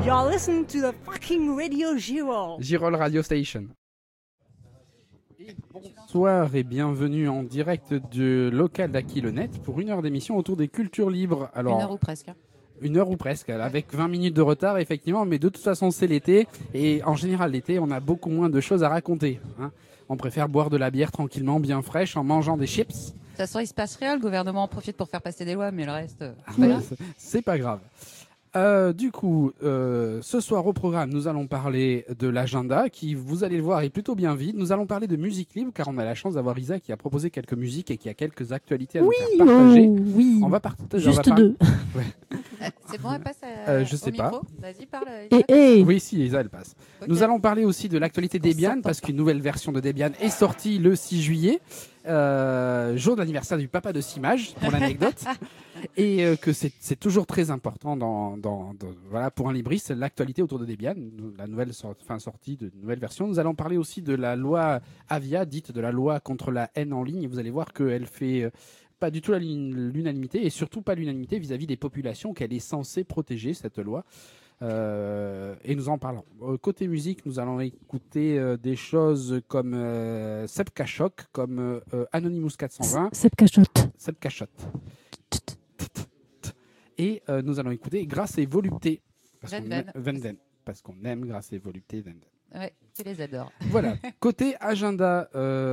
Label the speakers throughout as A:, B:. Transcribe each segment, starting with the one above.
A: You're listening to the fucking Radio Girol.
B: Girol Radio Station. Bonsoir et bienvenue en direct du local d'Aquilonet pour une heure d'émission autour des cultures libres. Alors,
C: une heure ou presque.
B: Une heure ou presque, avec 20 minutes de retard effectivement, mais de toute façon c'est l'été et en général l'été on a beaucoup moins de choses à raconter. Hein. On préfère boire de la bière tranquillement, bien fraîche, en mangeant des chips.
C: De toute façon il se passe rien, le gouvernement en profite pour faire passer des lois, mais le reste...
B: C'est pas grave. Du coup, ce soir au programme, nous allons parler de l'agenda qui, vous allez le voir, est plutôt bien vide. Nous allons parler de musique libre car on a la chance d'avoir Isa qui a proposé quelques musiques et qui a quelques actualités à nous faire partager.
D: Oui,
B: on va partager.
D: juste deux.
B: Ouais.
C: C'est bon, elle passe
B: je sais
C: au
B: pas.
C: micro. Vas-y, parle.
B: Oui, si, Isa, elle passe. Okay. Nous allons parler aussi de l'actualité Debian parce qu'une nouvelle version de Debian est sortie le 6 juillet. Jour d'anniversaire du papa de Simage, pour l'anecdote, et que c'est toujours très important voilà, pour un libriste, l'actualité autour de Debian, la nouvelle sortie de nouvelle version. Nous allons parler aussi de la loi Avia, dite de la loi contre la haine en ligne. Vous allez voir qu'elle fait pas du tout l'unanimité, et surtout pas l'unanimité vis-à-vis des populations qu'elle est censée protéger, cette loi. Et nous en parlons. Côté musique, nous allons écouter des choses comme Seb Cachok, comme Anonymous 420.
D: Seb Cachotte.
B: Seb Cachotte. Et nous allons écouter Grâce et Volupté. Venden. Parce qu'on aime Grâce et Volupté Venden.
C: Ouais, tu les adores.
B: Voilà. Côté agenda,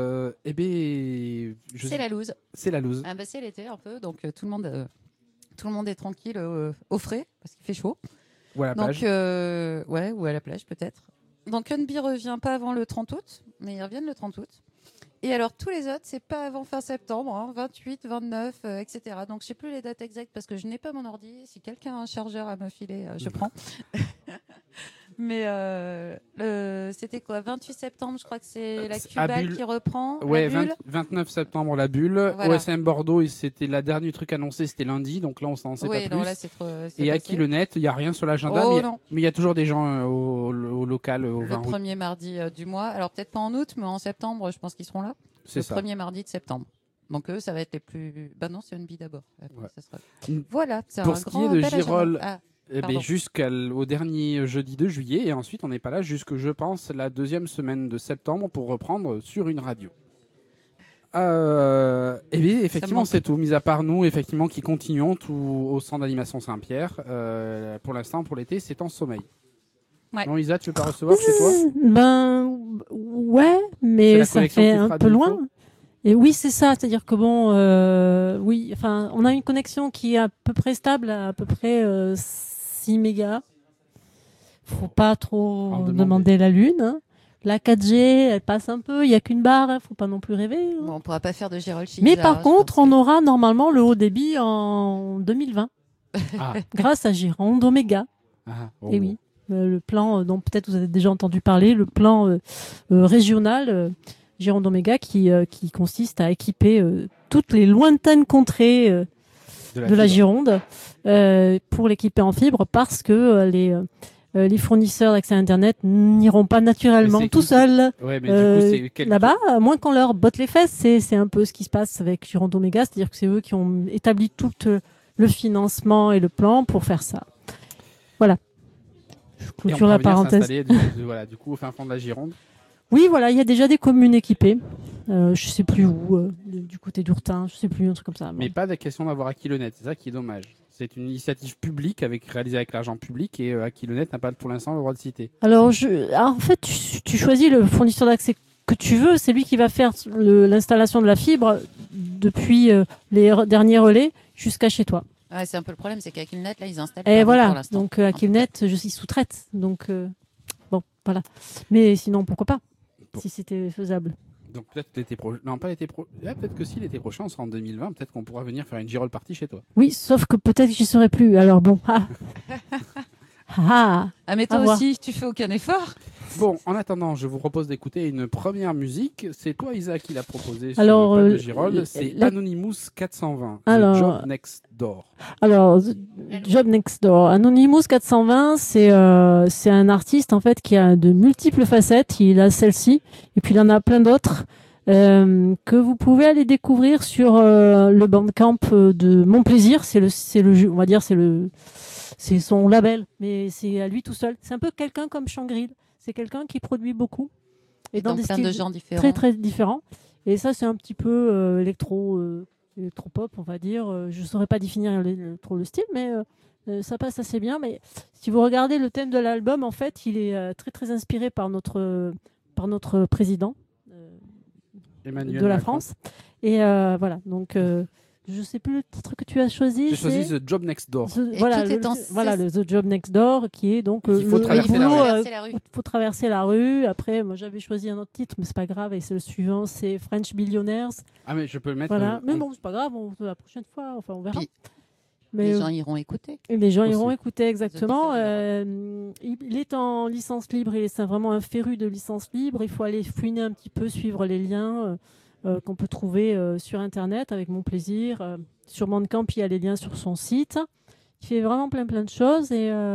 C: c'est la loose.
B: C'est la loose.
C: Ah bah c'est l'été un peu, donc tout le monde est tranquille au frais parce qu'il fait chaud.
B: Ou à la plage.
C: Ouais, ou à la plage peut-être. Donc Unby revient pas avant le 30 août, mais ils reviennent le 30 août. Et alors tous les autres, c'est pas avant fin septembre, hein, 28, 29, etc. Donc je sais plus les dates exactes parce que je n'ai pas mon ordi. Si quelqu'un a un chargeur à me filer, je prends. Mais c'était quoi, 28 septembre, je crois que c'est la Cubal qui reprend.
B: Ouais,
C: la Bulle.
B: 29 septembre, la Bulle. Voilà. OSM Bordeaux, et c'était la dernière truc annoncé, c'était lundi, donc là on s'en sait pas plus.
C: Là, c'est
B: et à Aquilonet, il n'y a rien sur l'agenda, mais il y a toujours des gens au local au 20 août.
C: Le premier mardi du mois, alors peut-être pas en août, mais en septembre, je pense qu'ils seront là.
B: C'est ça.
C: Le premier mardi de septembre. Donc eux, ça va être les plus... Bah non, c'est Unby d'abord.
B: Ouais.
C: Ça sera... Voilà, c'est
B: pour
C: un
B: ce qui
C: grand
B: est de Girol...
C: Pardon.
B: Jusqu'au dernier jeudi de juillet, et ensuite on n'est pas là jusque, je pense, la deuxième semaine de septembre pour reprendre sur une radio. Et bien, effectivement, c'est tout. Mis à part nous, effectivement, qui continuons tout au centre d'animation Saint-Pierre. Pour l'instant, pour l'été, c'est en sommeil.
C: Ouais.
B: Non, Isa, tu veux pas recevoir chez toi ?
D: Ben, ouais, mais ça fait un peu loin. Et oui, c'est ça. C'est-à-dire que bon, oui, enfin, on a une connexion qui est à peu près stable, à peu près 6 mégas. Faut pas trop demander la lune. Hein. La 4G, elle passe un peu. Il y a qu'une barre. Hein. Faut pas non plus rêver. Hein.
C: Bon, on pourra pas faire de Girol chez
D: Mais par contre, on aura normalement le haut débit en 2020, grâce à Gironde Omega. Et oui, le plan dont peut-être vous avez déjà entendu parler, le plan régional. Gironde Omega qui consiste à équiper toutes les lointaines contrées de la Gironde pour l'équiper en fibre parce que les fournisseurs d'accès à Internet n'iront pas naturellement tout seuls là-bas, à moins qu'on leur botte les fesses. C'est un peu ce qui se passe avec Gironde Omega, c'est-à-dire que c'est eux qui ont établi tout le financement et le plan pour faire ça. Voilà. Je clôture la parenthèse.
B: Du coup, au fin fond de la Gironde.
D: Oui, voilà, il y a déjà des communes équipées. Je sais plus où, du côté d'Ourtin, je sais plus, un truc comme ça.
B: Mais pas de question d'avoir Aquilonet, c'est ça qui est dommage. C'est une initiative publique réalisée avec l'argent public et Aquilonet n'a pas pour l'instant le droit de citer.
D: Alors, en fait, tu choisis le fournisseur d'accès que tu veux, c'est lui qui va faire l'installation de la fibre depuis les derniers relais jusqu'à chez toi.
C: Ouais, c'est un peu le problème, c'est qu'Aquilnet, là, ils installent
D: et
C: pas
D: voilà,
C: pour l'instant.
D: Donc Aquilnet, je s'y sous-traite. Donc, bon, voilà. Mais sinon, pourquoi pas, si c'était faisable.
B: Donc peut-être l'été prochain. Non, pas l'été prochain. Peut-être que si l'été prochain, on sera en 2020, peut-être qu'on pourra venir faire une Girol party chez toi.
D: Oui, sauf que peut-être que j'y serai plus. Alors bon.
C: Mais toi aussi, tu fais aucun effort.
B: Bon, en attendant, je vous propose d'écouter une première musique. C'est toi, Isa, qui l'a proposée sur
D: alors,
B: le Girol. C'est Anonymous 420.
D: Alors,
B: Job Next Door.
D: Alors, Job Next Door. Anonymous 420, c'est un artiste en fait qui a de multiples facettes. Il a celle-ci, et puis il en a plein d'autres. que vous pouvez aller découvrir sur le Bandcamp de Mon Plaisir. C'est on va dire, c'est son label, mais c'est à lui tout seul. C'est un peu quelqu'un comme Shangri. C'est quelqu'un qui produit beaucoup
C: et dans des plein de genres différents.
D: Très très différents. Et ça, c'est un petit peu électro-pop, on va dire. Je ne saurais pas définir trop le style, mais ça passe assez bien. Mais si vous regardez le thème de l'album, en fait, il est très très inspiré par notre président
B: Emmanuel
D: de la
B: Macron.
D: France. Et voilà, donc je ne sais plus le titre que tu as choisi.
B: J'ai choisi The Job Next Door.
D: Le The Job Next Door, qui est donc
B: il faut traverser
D: la rue. Il faut traverser la rue. Après, moi j'avais choisi un autre titre, mais c'est pas grave. Et c'est le suivant, c'est French Billionaires.
B: Ah mais je peux le mettre.
D: Voilà. Mais bon, c'est pas grave. La prochaine fois, enfin on verra.
C: Puis, mais les gens iront écouter.
D: Et les gens iront écouter, exactement. Il est en licence libre. Il est vraiment un féru de licence libre. Il faut aller fouiner un petit peu, suivre les liens qu'on peut trouver sur Internet avec Mon Plaisir. Sur Bandcamp, il y a les liens sur son site. Il fait vraiment plein de choses.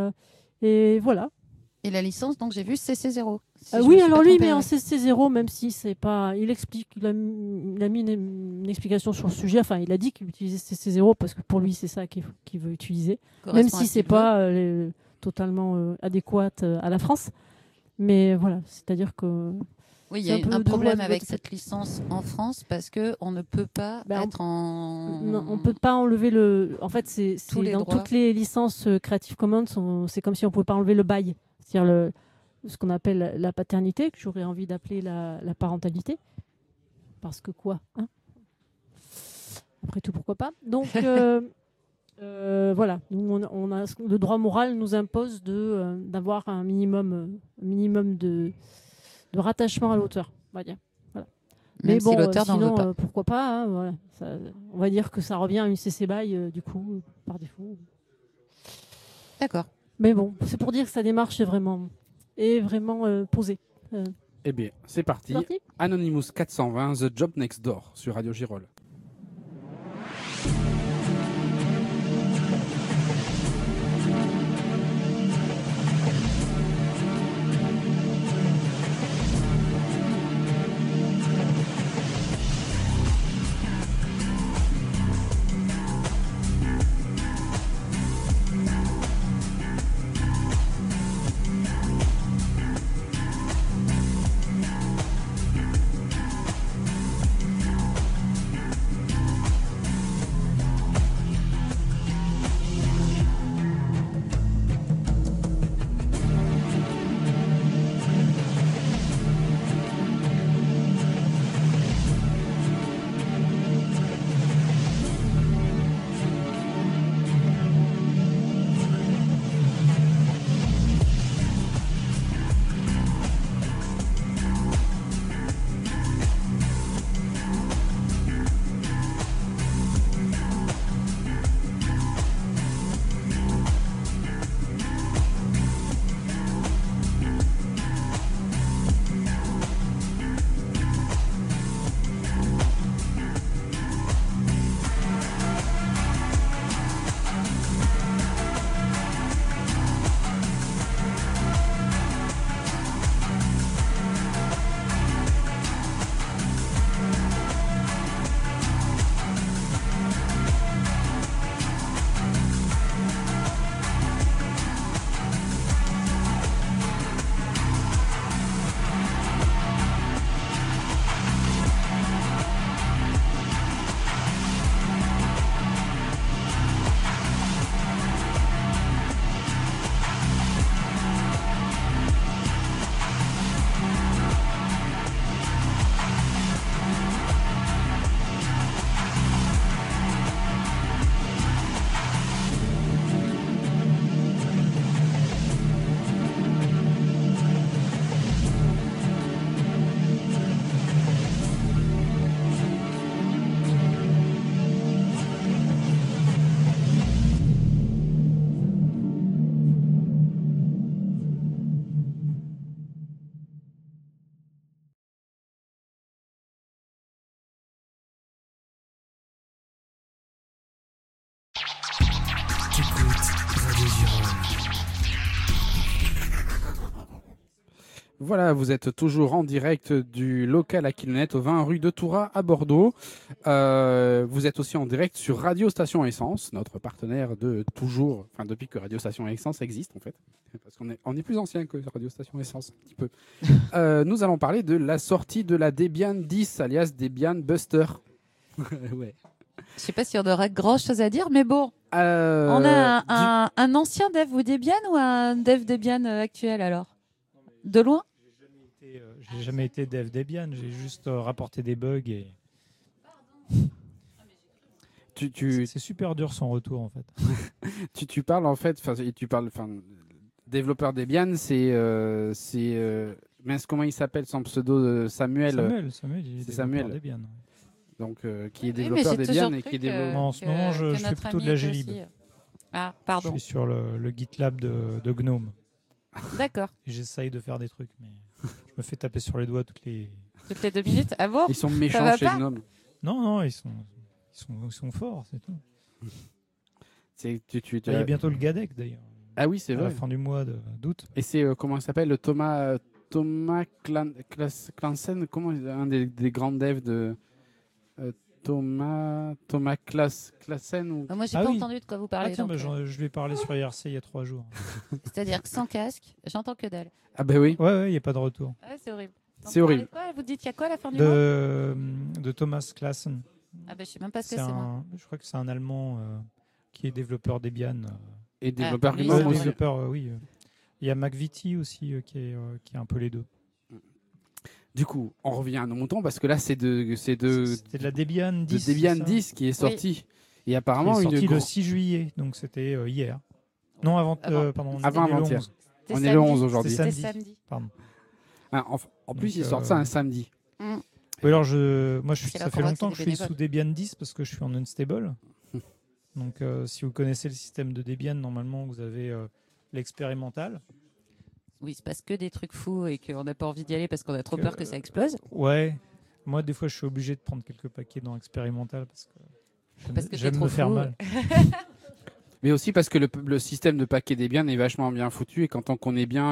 D: Et voilà.
C: Et la licence, donc j'ai vu CC0.
D: Oui, alors lui, il met en CC0, même si c'est pas. Il explique, il a mis une explication sur le sujet. Enfin, il a dit qu'il utilisait CC0 parce que pour lui, c'est ça qu'il veut utiliser. Même si c'est pas totalement adéquat à la France. Mais voilà, c'est-à-dire que.
C: Oui, il y a un problème avec cette licence en France parce qu'on ne peut pas être en.
D: Non, on ne peut pas enlever le. En fait, c'est dans toutes les licences Creative Commons, c'est comme si on ne pouvait pas enlever le bail. C'est-à-dire ce qu'on appelle la paternité, que j'aurais envie d'appeler la parentalité. Parce que quoi, hein? Après tout, pourquoi pas. Donc, voilà. Nous, on a, le droit moral nous impose d'avoir un minimum de rattachement à l'auteur, on va dire. Voilà.
C: Mais bon, si l'auteur
D: sinon,
C: n'en veut pas.
D: Pourquoi pas, hein, voilà. On va dire que ça revient à une CC BY, du coup, par défaut.
C: D'accord.
D: Mais bon, c'est pour dire que sa démarche est vraiment posée.
B: Eh bien, c'est parti. Anonymous 420, The Job Next Door, sur Radio Girol. Voilà, vous êtes toujours en direct du local à Kilnet, au 20 rue de Touras à Bordeaux. Vous êtes aussi en direct sur Radio Station Essence, notre partenaire de toujours, enfin depuis que Radio Station Essence existe en fait, parce qu'on est plus ancien que Radio Station Essence un petit peu. Nous allons parler de la sortie de la Debian 10, alias Debian Buster. Ouais.
C: Je sais pas si on aura grand chose à dire, mais bon. On a un ancien dev ou Debian ou un dev Debian actuel alors? De loin?
E: J'ai jamais été dev Debian, j'ai juste rapporté des bugs et. C'est super dur son retour en fait.
B: tu parles en fait, développeur Debian, c'est mince, comment il s'appelle son pseudo Samuel.
E: Samuel, il est
B: c'est Samuel.
E: Debian.
B: Donc qui est développeur Debian et qui est développeur.
E: En ce moment, je fais plutôt de la glib.
C: Ah, pardon.
E: Je suis sur le GitLab de GNOME.
C: D'accord.
E: J'essaye de faire des trucs, mais je me fais taper sur les doigts toutes les
C: 2 minutes. Ah bon?
B: Ils sont méchants chez GNOME.
E: Non, ils sont forts, c'est tout.
B: Il
E: y a bientôt le GADEC d'ailleurs.
B: Ah oui, c'est vrai.
E: À la fin du mois d'août.
B: Et c'est comment il s'appelle, le Thomas Clansen, comment un des grands devs de Thomas Classen ou...
C: Moi, j'ai pas entendu de quoi vous parlez.
E: Tiens, je lui ai parlé sur IRC il y a 3 jours.
C: C'est-à-dire que sans casque, j'entends que dalle.
B: Ah ben oui.
E: Ouais, il n'y a pas de retour.
C: Ouais, c'est horrible.
B: C'est horrible.
C: Vous dites qu'il y a quoi à la fin du mois?
E: De Thomas Classen.
C: Ah ben je sais même pas ce que c'est.
E: Je crois que c'est un Allemand qui est développeur Debian.
B: Et développeur
C: GNOME aussi.
E: Oui. Il y a McVitie aussi qui est un peu les deux.
B: Du coup, on revient à nos moutons parce que là, c'est de
E: la Debian 10.
B: De Debian 10 qui est sorti. Oui. Et apparemment,
E: qui est sorti le 6 juillet, donc c'était hier. Non, avant-hier.
B: On est le 11 aujourd'hui.
E: C'était samedi. Pardon.
B: En plus, ils sortent ça un samedi.
C: Mm.
E: Oui, alors ça fait longtemps que je suis sous Debian 10 parce que je suis en unstable. Donc, si vous connaissez le système de Debian, normalement, vous avez l'expérimental.
C: Oui, il se passe que des trucs fous et qu'on n'a pas envie d'y aller parce qu'on a trop peur que ça explose.
E: Ouais. Moi, des fois, je suis obligé de prendre quelques paquets dans l'expérimental parce que j'aime me faire mal.
B: Mais aussi parce que le système de paquets Debian est vachement bien foutu et quand on connaît bien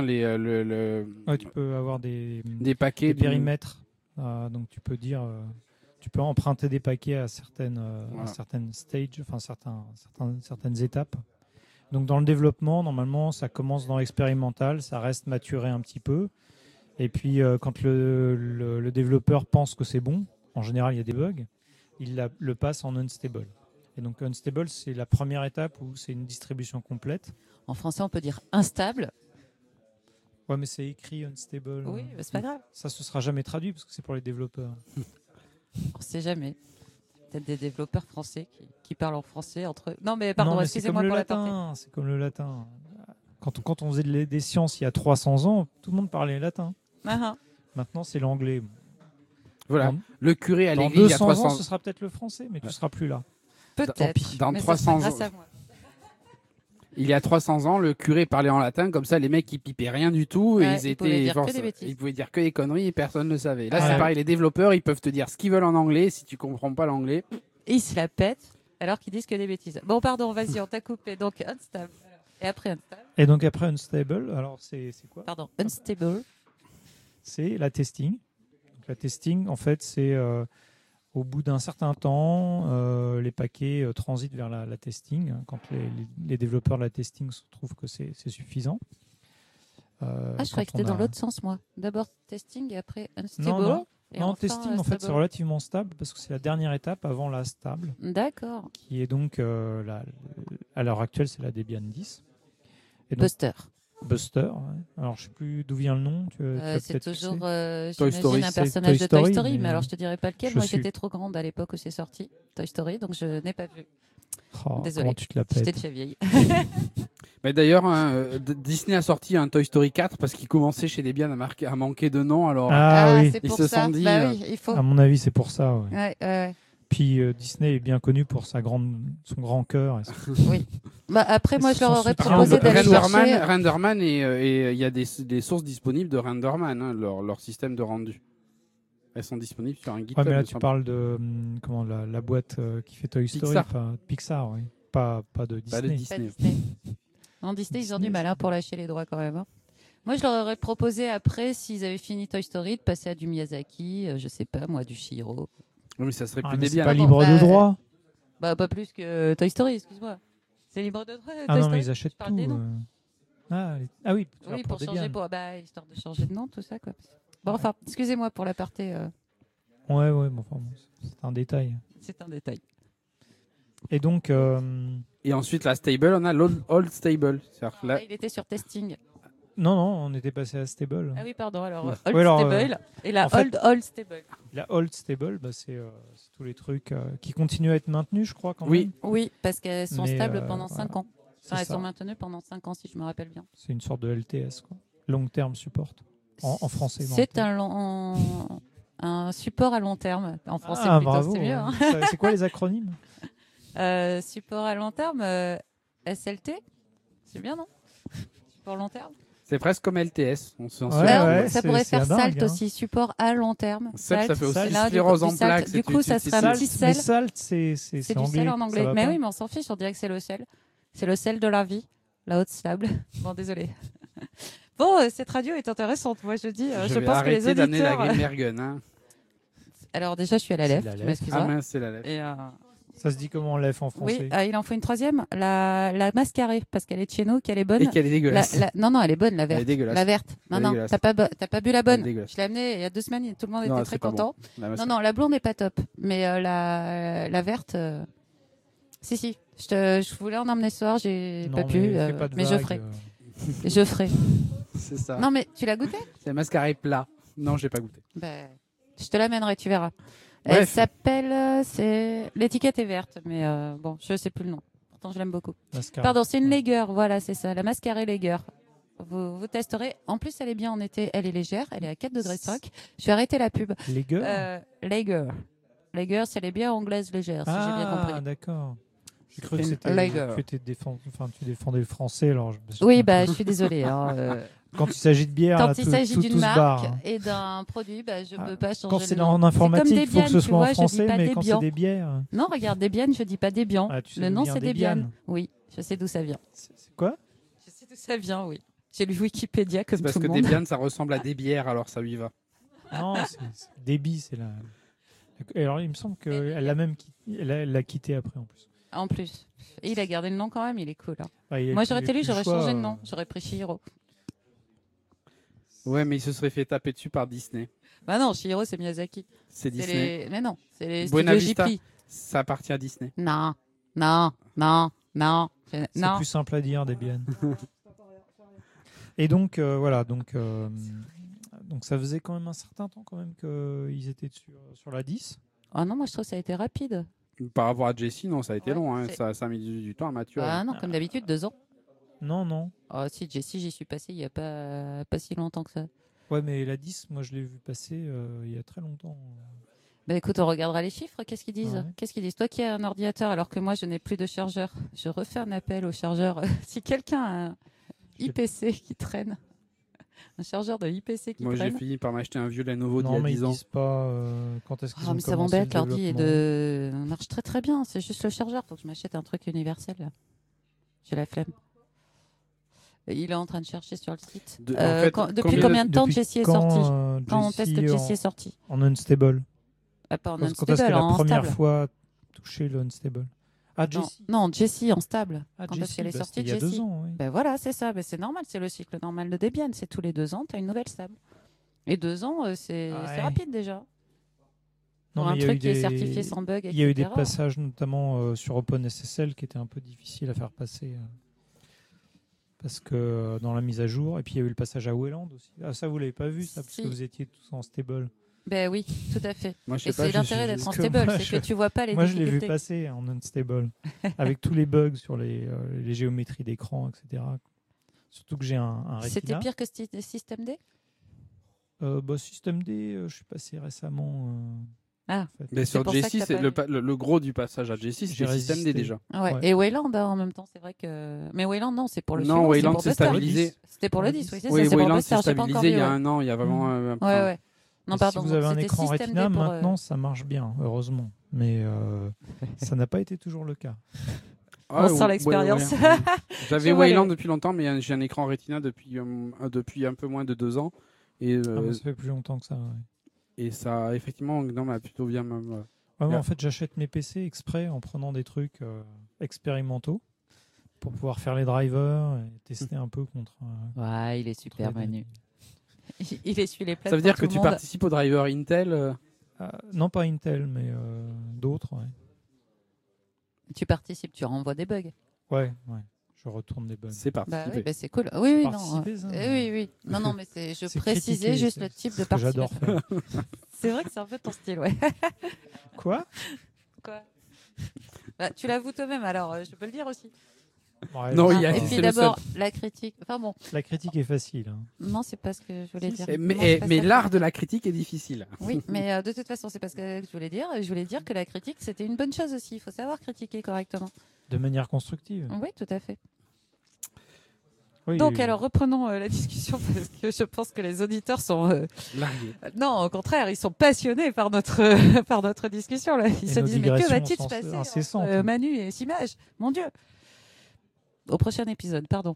E: tu peux avoir des
B: paquets,
E: des périmètres. Donc, tu peux tu peux emprunter des paquets à certaines stages, enfin certaines étapes. Donc dans le développement, normalement, ça commence dans l'expérimental, ça reste maturé un petit peu. Et puis quand le développeur pense que c'est bon, en général il y a des bugs, il le passe en unstable. Et donc unstable, c'est la première étape où c'est une distribution complète.
C: En français, on peut dire instable.
E: Ouais, mais c'est écrit unstable.
C: Oui, c'est pas grave.
E: Ça, ce sera jamais traduit parce que c'est pour les développeurs.
C: On sait jamais. Peut-être des développeurs français qui parlent en français entre eux. Non, mais pardon, excusez-moi pour la partie.
E: C'est comme le latin. Quand on faisait des sciences il y a 300 ans, tout le monde parlait latin. Maintenant, c'est l'anglais.
B: Voilà. Le curé à l'église,
E: il y
B: a 300
E: ans, ce sera peut-être le français, mais tu ne seras plus là.
C: Peut-être.
B: Dans 300 ans. Il y a 300 ans, le curé parlait en latin, comme ça les mecs ils pipaient rien du tout et ils pouvaient dire que des conneries et personne ne le savait. Là c'est pareil, les développeurs ils peuvent te dire ce qu'ils veulent en anglais, si tu comprends pas l'anglais.
C: Et ils se la pètent alors qu'ils disent que des bêtises. Bon pardon, vas-y, on t'a coupé. Donc unstable. Et après unstable.
E: Et donc après unstable, alors c'est quoi?
C: Pardon, unstable.
E: C'est la testing. Donc, la testing en fait c'est au bout d'un certain temps, les paquets transitent vers la testing, quand les développeurs de la testing trouvent que c'est suffisant.
C: Je croyais que c'était dans l'autre sens, moi. D'abord testing et après unstable.
E: Non, testing, en fait, c'est relativement stable parce que c'est la dernière étape avant la stable.
C: D'accord.
E: Qui est donc, à l'heure actuelle, c'est la Debian 10. Et donc, Buster. Ouais. Alors, je ne sais plus d'où vient le nom.
C: C'est toujours,
B: Toy Story.
C: Un personnage de Toy Story, mais alors je ne te dirais pas lequel. Moi, j'étais trop grande à l'époque où c'est sorti, Toy Story, donc je n'ai pas vu. Désolée,
E: comment tu te la pètes.
C: J'étais déjà vieille.
B: Mais d'ailleurs, Disney a sorti un Toy Story 4 parce qu'il commençait chez Debian à manquer de noms. Alors,
E: oui.
C: C'est
B: ils
C: pour
B: se
C: ça.
B: sont dit.
C: Il faut...
E: À mon avis, c'est pour ça. Ouais.
C: Ouais.
E: Puis Disney est bien connu pour son grand cœur.
C: Oui. Après, moi, je leur aurais proposé d'aller chercher...
B: Renderman et il y a des sources disponibles de Renderman, leur système de rendu. Elles sont disponibles sur un GitHub.
E: Ouais, mais là, tu parles de la boîte qui fait Toy Story. Pixar, oui. Pas de Disney.
C: Non, Disney, ils ont du mal pour lâcher les droits quand même. Moi, je leur aurais proposé après, s'ils avaient fini Toy Story, de passer à du Miyazaki, je sais pas, moi, du Chihiro.
B: Oui, mais ça serait plus
E: mais c'est
B: Debian.
E: pas libre de droit.
C: Bah, pas plus que Toy Story, excuse-moi. C'est libre de droit.
E: Ah
C: Toy
E: non,
C: Story,
E: mais ils achètent
C: je parle
E: tout.
C: des noms.
E: Oui,
C: Oui, pour
E: Debian.
C: changer, histoire de changer de nom, tout ça, quoi. Bon, enfin, excusez-moi pour l'aparté.
E: Ouais, bon, enfin, c'est un détail.
C: C'est un détail.
E: Et donc.
B: Et ensuite, la stable, on a l'old stable.
C: Là, il était sur testing.
E: Non, on était passé à stable.
C: Ah oui, pardon. Alors,
E: Ouais.
C: old
E: Ouais, alors,
C: stable et la
E: en fait,
C: old stable.
E: La old stable, c'est tous les trucs qui continuent à être maintenus, je crois, quand
B: Oui.
E: même.
C: Oui, parce qu'elles sont
E: Mais,
C: stables pendant 5 ans.
E: C'est
C: Enfin, elles
E: ça.
C: sont maintenues pendant 5 ans, si je me rappelle bien.
E: C'est une sorte de LTS, quoi. Long term support. En français.
C: C'est un support à long terme. En français, plutôt,
E: bravo.
C: c'est mieux. Hein.
E: C'est quoi les acronymes?
C: Support à long terme, SLT. C'est bien, non? Support long terme.
B: C'est presque comme LTS. On s'en
E: Ouais,
B: souvient.
E: ouais,
C: ça
E: c'est-
C: pourrait
E: c'est
C: faire
E: dingue,
C: SALT
E: hein.
C: aussi, support à long terme.
B: SALT, ça fait aussi
C: Là, du
B: sclérose
C: coup,
B: en
C: du SALT.
B: plaques.
C: Du coup, ça sera un petit
E: Mais
C: sel.
E: salt, c'est
C: C'est du
E: anglais.
C: sel en
E: ça
C: anglais.
E: va
C: Mais
E: pas
C: oui, mais on s'en fiche, on dirait que c'est le sel. C'est le sel de la vie, la haute stable. Bon, désolé. Bon, cette radio est intéressante, moi je dis.
B: Je
C: Je
B: vais
C: pense que les
B: arrêter d'amener la
C: auditeurs.
B: Grimmergun. Hein.
C: Alors déjà, je suis à la
E: C'est
C: lèvre,
E: la
C: tu
E: lèvre.
C: m'excuseras.
B: Ah mince, c'est la lèvre.
C: Et,
E: Ça se dit comment on lève en français?
C: oui, il en faut une troisième, la mascarée, parce qu'elle est de chez nous, qu'elle est bonne.
B: Et qu'elle est dégueulasse.
C: Non, elle est bonne, la
B: Elle est
C: verte.
B: dégueulasse.
C: La verte. Non,
B: Elle est
C: non,
B: dégueulasse.
C: t'as pas bu la bonne.
B: Elle est dégueulasse.
C: Je l'ai amenée il y a 2 semaines, et tout le monde
B: Non,
C: était
B: c'est
C: très
B: pas
C: content.
B: bon. La
C: Non,
B: mascarade.
C: non, la blonde n'est pas top. Mais la verte, si. Je voulais en emmener ce soir, j'ai
E: Non,
C: pas pu,
E: fais pas de
C: mais je
E: vagues,
C: ferai. Je ferai.
B: C'est ça.
C: Non, mais tu l'as goûté?
B: C'est mascaré plat. Non, j'ai pas goûté.
C: Ben, je te l'amènerai, tu verras.
B: Bref.
C: Elle s'appelle, l'étiquette est verte, mais bon, je sais plus le nom. Pourtant, je l'aime beaucoup.
E: Mascara.
C: Pardon, c'est une Lager, voilà, c'est ça, la mascarée Lager. Vous testerez. En plus, elle est bien en été, elle est légère, elle est à 4 degrés 5. Je vais arrêter la pub.
E: Les gueules.
C: Lager. Lager, c'est les bières anglaises légères, si j'ai bien compris.
E: D'accord. J'ai cru que
C: Une
E: c'était.
C: lager.
E: Tu défendais le français, alors.
C: Oui, je suis désolée. Hein,
E: Quand il s'agit de bière,
C: quand
E: là,
C: il
E: tout
C: s'agit
E: se
C: d'une
E: barre,
C: marque
E: hein.
C: et d'un produit, je ne peux pas changer
E: Quand
C: le
E: c'est
C: nom.
E: en informatique,
C: comme
E: il faut que ce
C: Debian, tu
E: soit
C: vois,
E: en
C: je dis
E: français,
C: pas
E: mais quand c'est
C: Debian.
E: des bières.
C: Non, regarde, Debian, je dis pas Debian.
E: Ah, tu sais
C: Le
E: d'où
C: nom,
E: vient
C: c'est
E: Debian.
C: Debian. Oui, je sais d'où ça vient.
E: C'est quoi?
C: Je sais d'où ça vient, oui. J'ai lu Wikipédia comme
B: C'est parce
C: tout
B: que
C: le monde.
B: Debian, ça ressemble à des bières, alors ça lui va.
E: Non, c'est Debbie, c'est la. Et alors, il me semble qu'elle l'a même elle l'a quitté après en plus.
C: En plus. Et il a gardé le nom quand même, il est cool. Hein.
E: Ouais,
C: Moi, j'aurais été lui, j'aurais changé de
E: nom.
C: nom. J'aurais pris Chihiro.
B: Ouais, mais il se serait fait taper dessus par Disney.
C: Bah non, Chihiro, c'est Miyazaki.
B: C'est
C: C'est
B: Disney.
C: Mais non, c'est les
B: Buena
C: studios
B: Vista.
C: Ghibli.
B: Ça appartient à Disney.
C: Non.
E: C'est
C: Non.
E: plus simple à dire, Debian. Et donc, voilà. Donc, ça faisait quand même un certain temps quand même qu'ils étaient sur la 10.
C: Oh non, moi, je trouve que ça a été rapide.
B: Par rapport à Jessie, non, ça a été
C: Ouais,
B: long. Hein.
C: c'est-
B: Ça a mis du temps à maturer.
C: Ah non, comme d'habitude, 2 ans.
E: Non.
C: Oh si, Jessie, j'y suis passé il y a pas si longtemps que ça.
E: Ouais, mais la 10, moi, je l'ai vu passer il y a très longtemps.
C: Bah écoute, on regardera les chiffres. Qu'est-ce qu'ils disent?
E: Ouais.
C: Qu'est-ce qu'ils disent? Toi qui as un ordinateur, alors que moi, je n'ai plus de chargeur. Je refais un appel au chargeur. Si quelqu'un a un IPC qui traîne, un chargeur de IPC qui
B: Moi, j'ai
C: traîne.
B: fini par m'acheter un vieux Lenovo d'il y
E: Non,
B: a
E: mais
B: 10
E: ils
B: ans.
E: disent pas quand est-ce qu'ils
C: Ah,
E: ont
C: mais ça
E: commencé
C: m'embête,
E: le
C: l'ordi
E: développement.
C: marche très très bien. C'est juste le chargeur. Faut que je m'achète un truc universel. Là. J'ai la flemme. Il est en train de chercher sur le site.
B: En fait,
C: Depuis combien de temps
E: depuis
C: Jessie est
E: quand,
C: sorti? Quand on teste que
E: Jessie
C: Jessie est sorti?
E: en unstable.
C: Ah, pas en
E: Quand est-ce
C: unstable,
E: qu'elle a la
C: en
E: première
C: stable.
E: fois touché le unstable? Ah,
C: Non,
E: Jessie.
C: non, Jessie en stable.
E: Ah,
C: Quand est-ce
E: Jessie,
C: qu'elle est
E: bah,
C: sortie,
E: c'était il y a
C: Jessie?
E: 2 ans, oui.
C: Ben voilà, c'est ça. Ben c'est normal, c'est le cycle normal de Debian. C'est tous les 2 ans, tu as une nouvelle stable. Et 2 ans, c'est
E: Ouais.
C: rapide déjà.
E: Non,
C: Pour
E: mais
C: un
E: il y a
C: truc
E: eu
C: qui est
E: des-
C: certifié sans bug,
E: Il y a eu des
C: etc.
E: passages, notamment sur OpenSSL, qui étaient un peu difficiles à faire passer. Parce que dans la mise à jour, et puis il y a eu le passage à Wayland aussi. Ah, ça, vous l'avez pas vu, ça, parce
C: Si.
E: que vous étiez tous en stable.
C: Ben oui, tout à fait.
B: Moi, je
C: Et
B: sais pas.
C: c'est l'intérêt d'être en
E: parce que
C: stable,
E: moi,
C: c'est que tu vois pas les
E: Moi, je l'ai vu
C: difficultés.
E: passer en unstable, avec tous les bugs sur les géométries d'écran, etc. Surtout que j'ai un
C: C'était
E: Retina.
C: pire que System D?
E: System D, je suis passé récemment.
C: Ah.
E: en fait.
B: Mais sur
C: pour ça que
B: Jessie,
C: t'as
B: c'est
C: pas
B: le gros du passage à Jessie,
E: J'ai
B: c'était Système D
E: résisté.
B: déjà.
C: Ah ouais.
E: Ouais.
C: Et Wayland, hein, en même temps, c'est vrai que. Mais Wayland, non, c'est pour le
B: Non,
C: suivant,
B: Wayland,
C: pour
B: c'est
C: Buster.
B: stabilisé.
C: C'était pour le 10, oui, c'est
B: Oui,
C: ça, c'est pour
B: Wayland,
C: Buster,
B: c'est
C: j'ai pas encore
B: stabilisé
C: vu.
B: il y a
C: Ouais,
B: un an. Il y a vraiment
C: ouais. Non,
E: Et
C: pardon.
E: si vous avez un
C: c'était
E: écran
C: System D
E: Retina,
C: pour,
E: maintenant, ça marche bien, heureusement. Mais ça n'a pas été toujours le cas.
C: On sent l'expérience.
B: J'avais Wayland depuis longtemps, mais j'ai un écran Retina depuis un peu moins de 2 ans. Et,
E: ça fait plus longtemps que ça. Ouais.
B: Et ça, effectivement, m'a plutôt bien.
E: En fait, j'achète mes PC exprès en prenant des trucs expérimentaux pour pouvoir faire les drivers et tester un peu contre.
C: Ouais, il est super, Manu. Il essuie les plates.
B: Ça veut dire que tu participes au driver Intel
E: Non, pas Intel, mais d'autres. Ouais.
C: Tu participes, tu renvoies des bugs.
E: Ouais. Je retourne des bugs.
B: C'est participé.
C: C'est cool. Oui, non.
E: Ça,
C: oui. Non, mais je précisais juste le type de participation.
E: J'adore faire.
C: C'est vrai que c'est un peu ton style, ouais.
E: Quoi
C: Tu l'avoues toi-même, alors je peux le dire aussi.
E: Ouais,
B: non,
C: et puis d'abord, la critique. Enfin bon.
E: La critique est facile. Hein.
C: Non, c'est pas ce que je voulais dire.
B: Mais l'art de la critique est difficile.
C: Oui, mais de toute façon, c'est pas ce que je voulais dire. Je voulais dire que la critique, c'était une bonne chose aussi. Il faut savoir critiquer correctement.
E: De manière constructive.
C: Oui, tout à fait.
E: Oui,
C: donc, alors, reprenons la discussion parce que je pense que les auditeurs sont
B: largués.
C: Non, au contraire, ils sont passionnés par notre discussion. Là. Ils se disent, mais que va-t-il se passer entre Manu et Simage ? Mon Dieu. Au prochain épisode, pardon.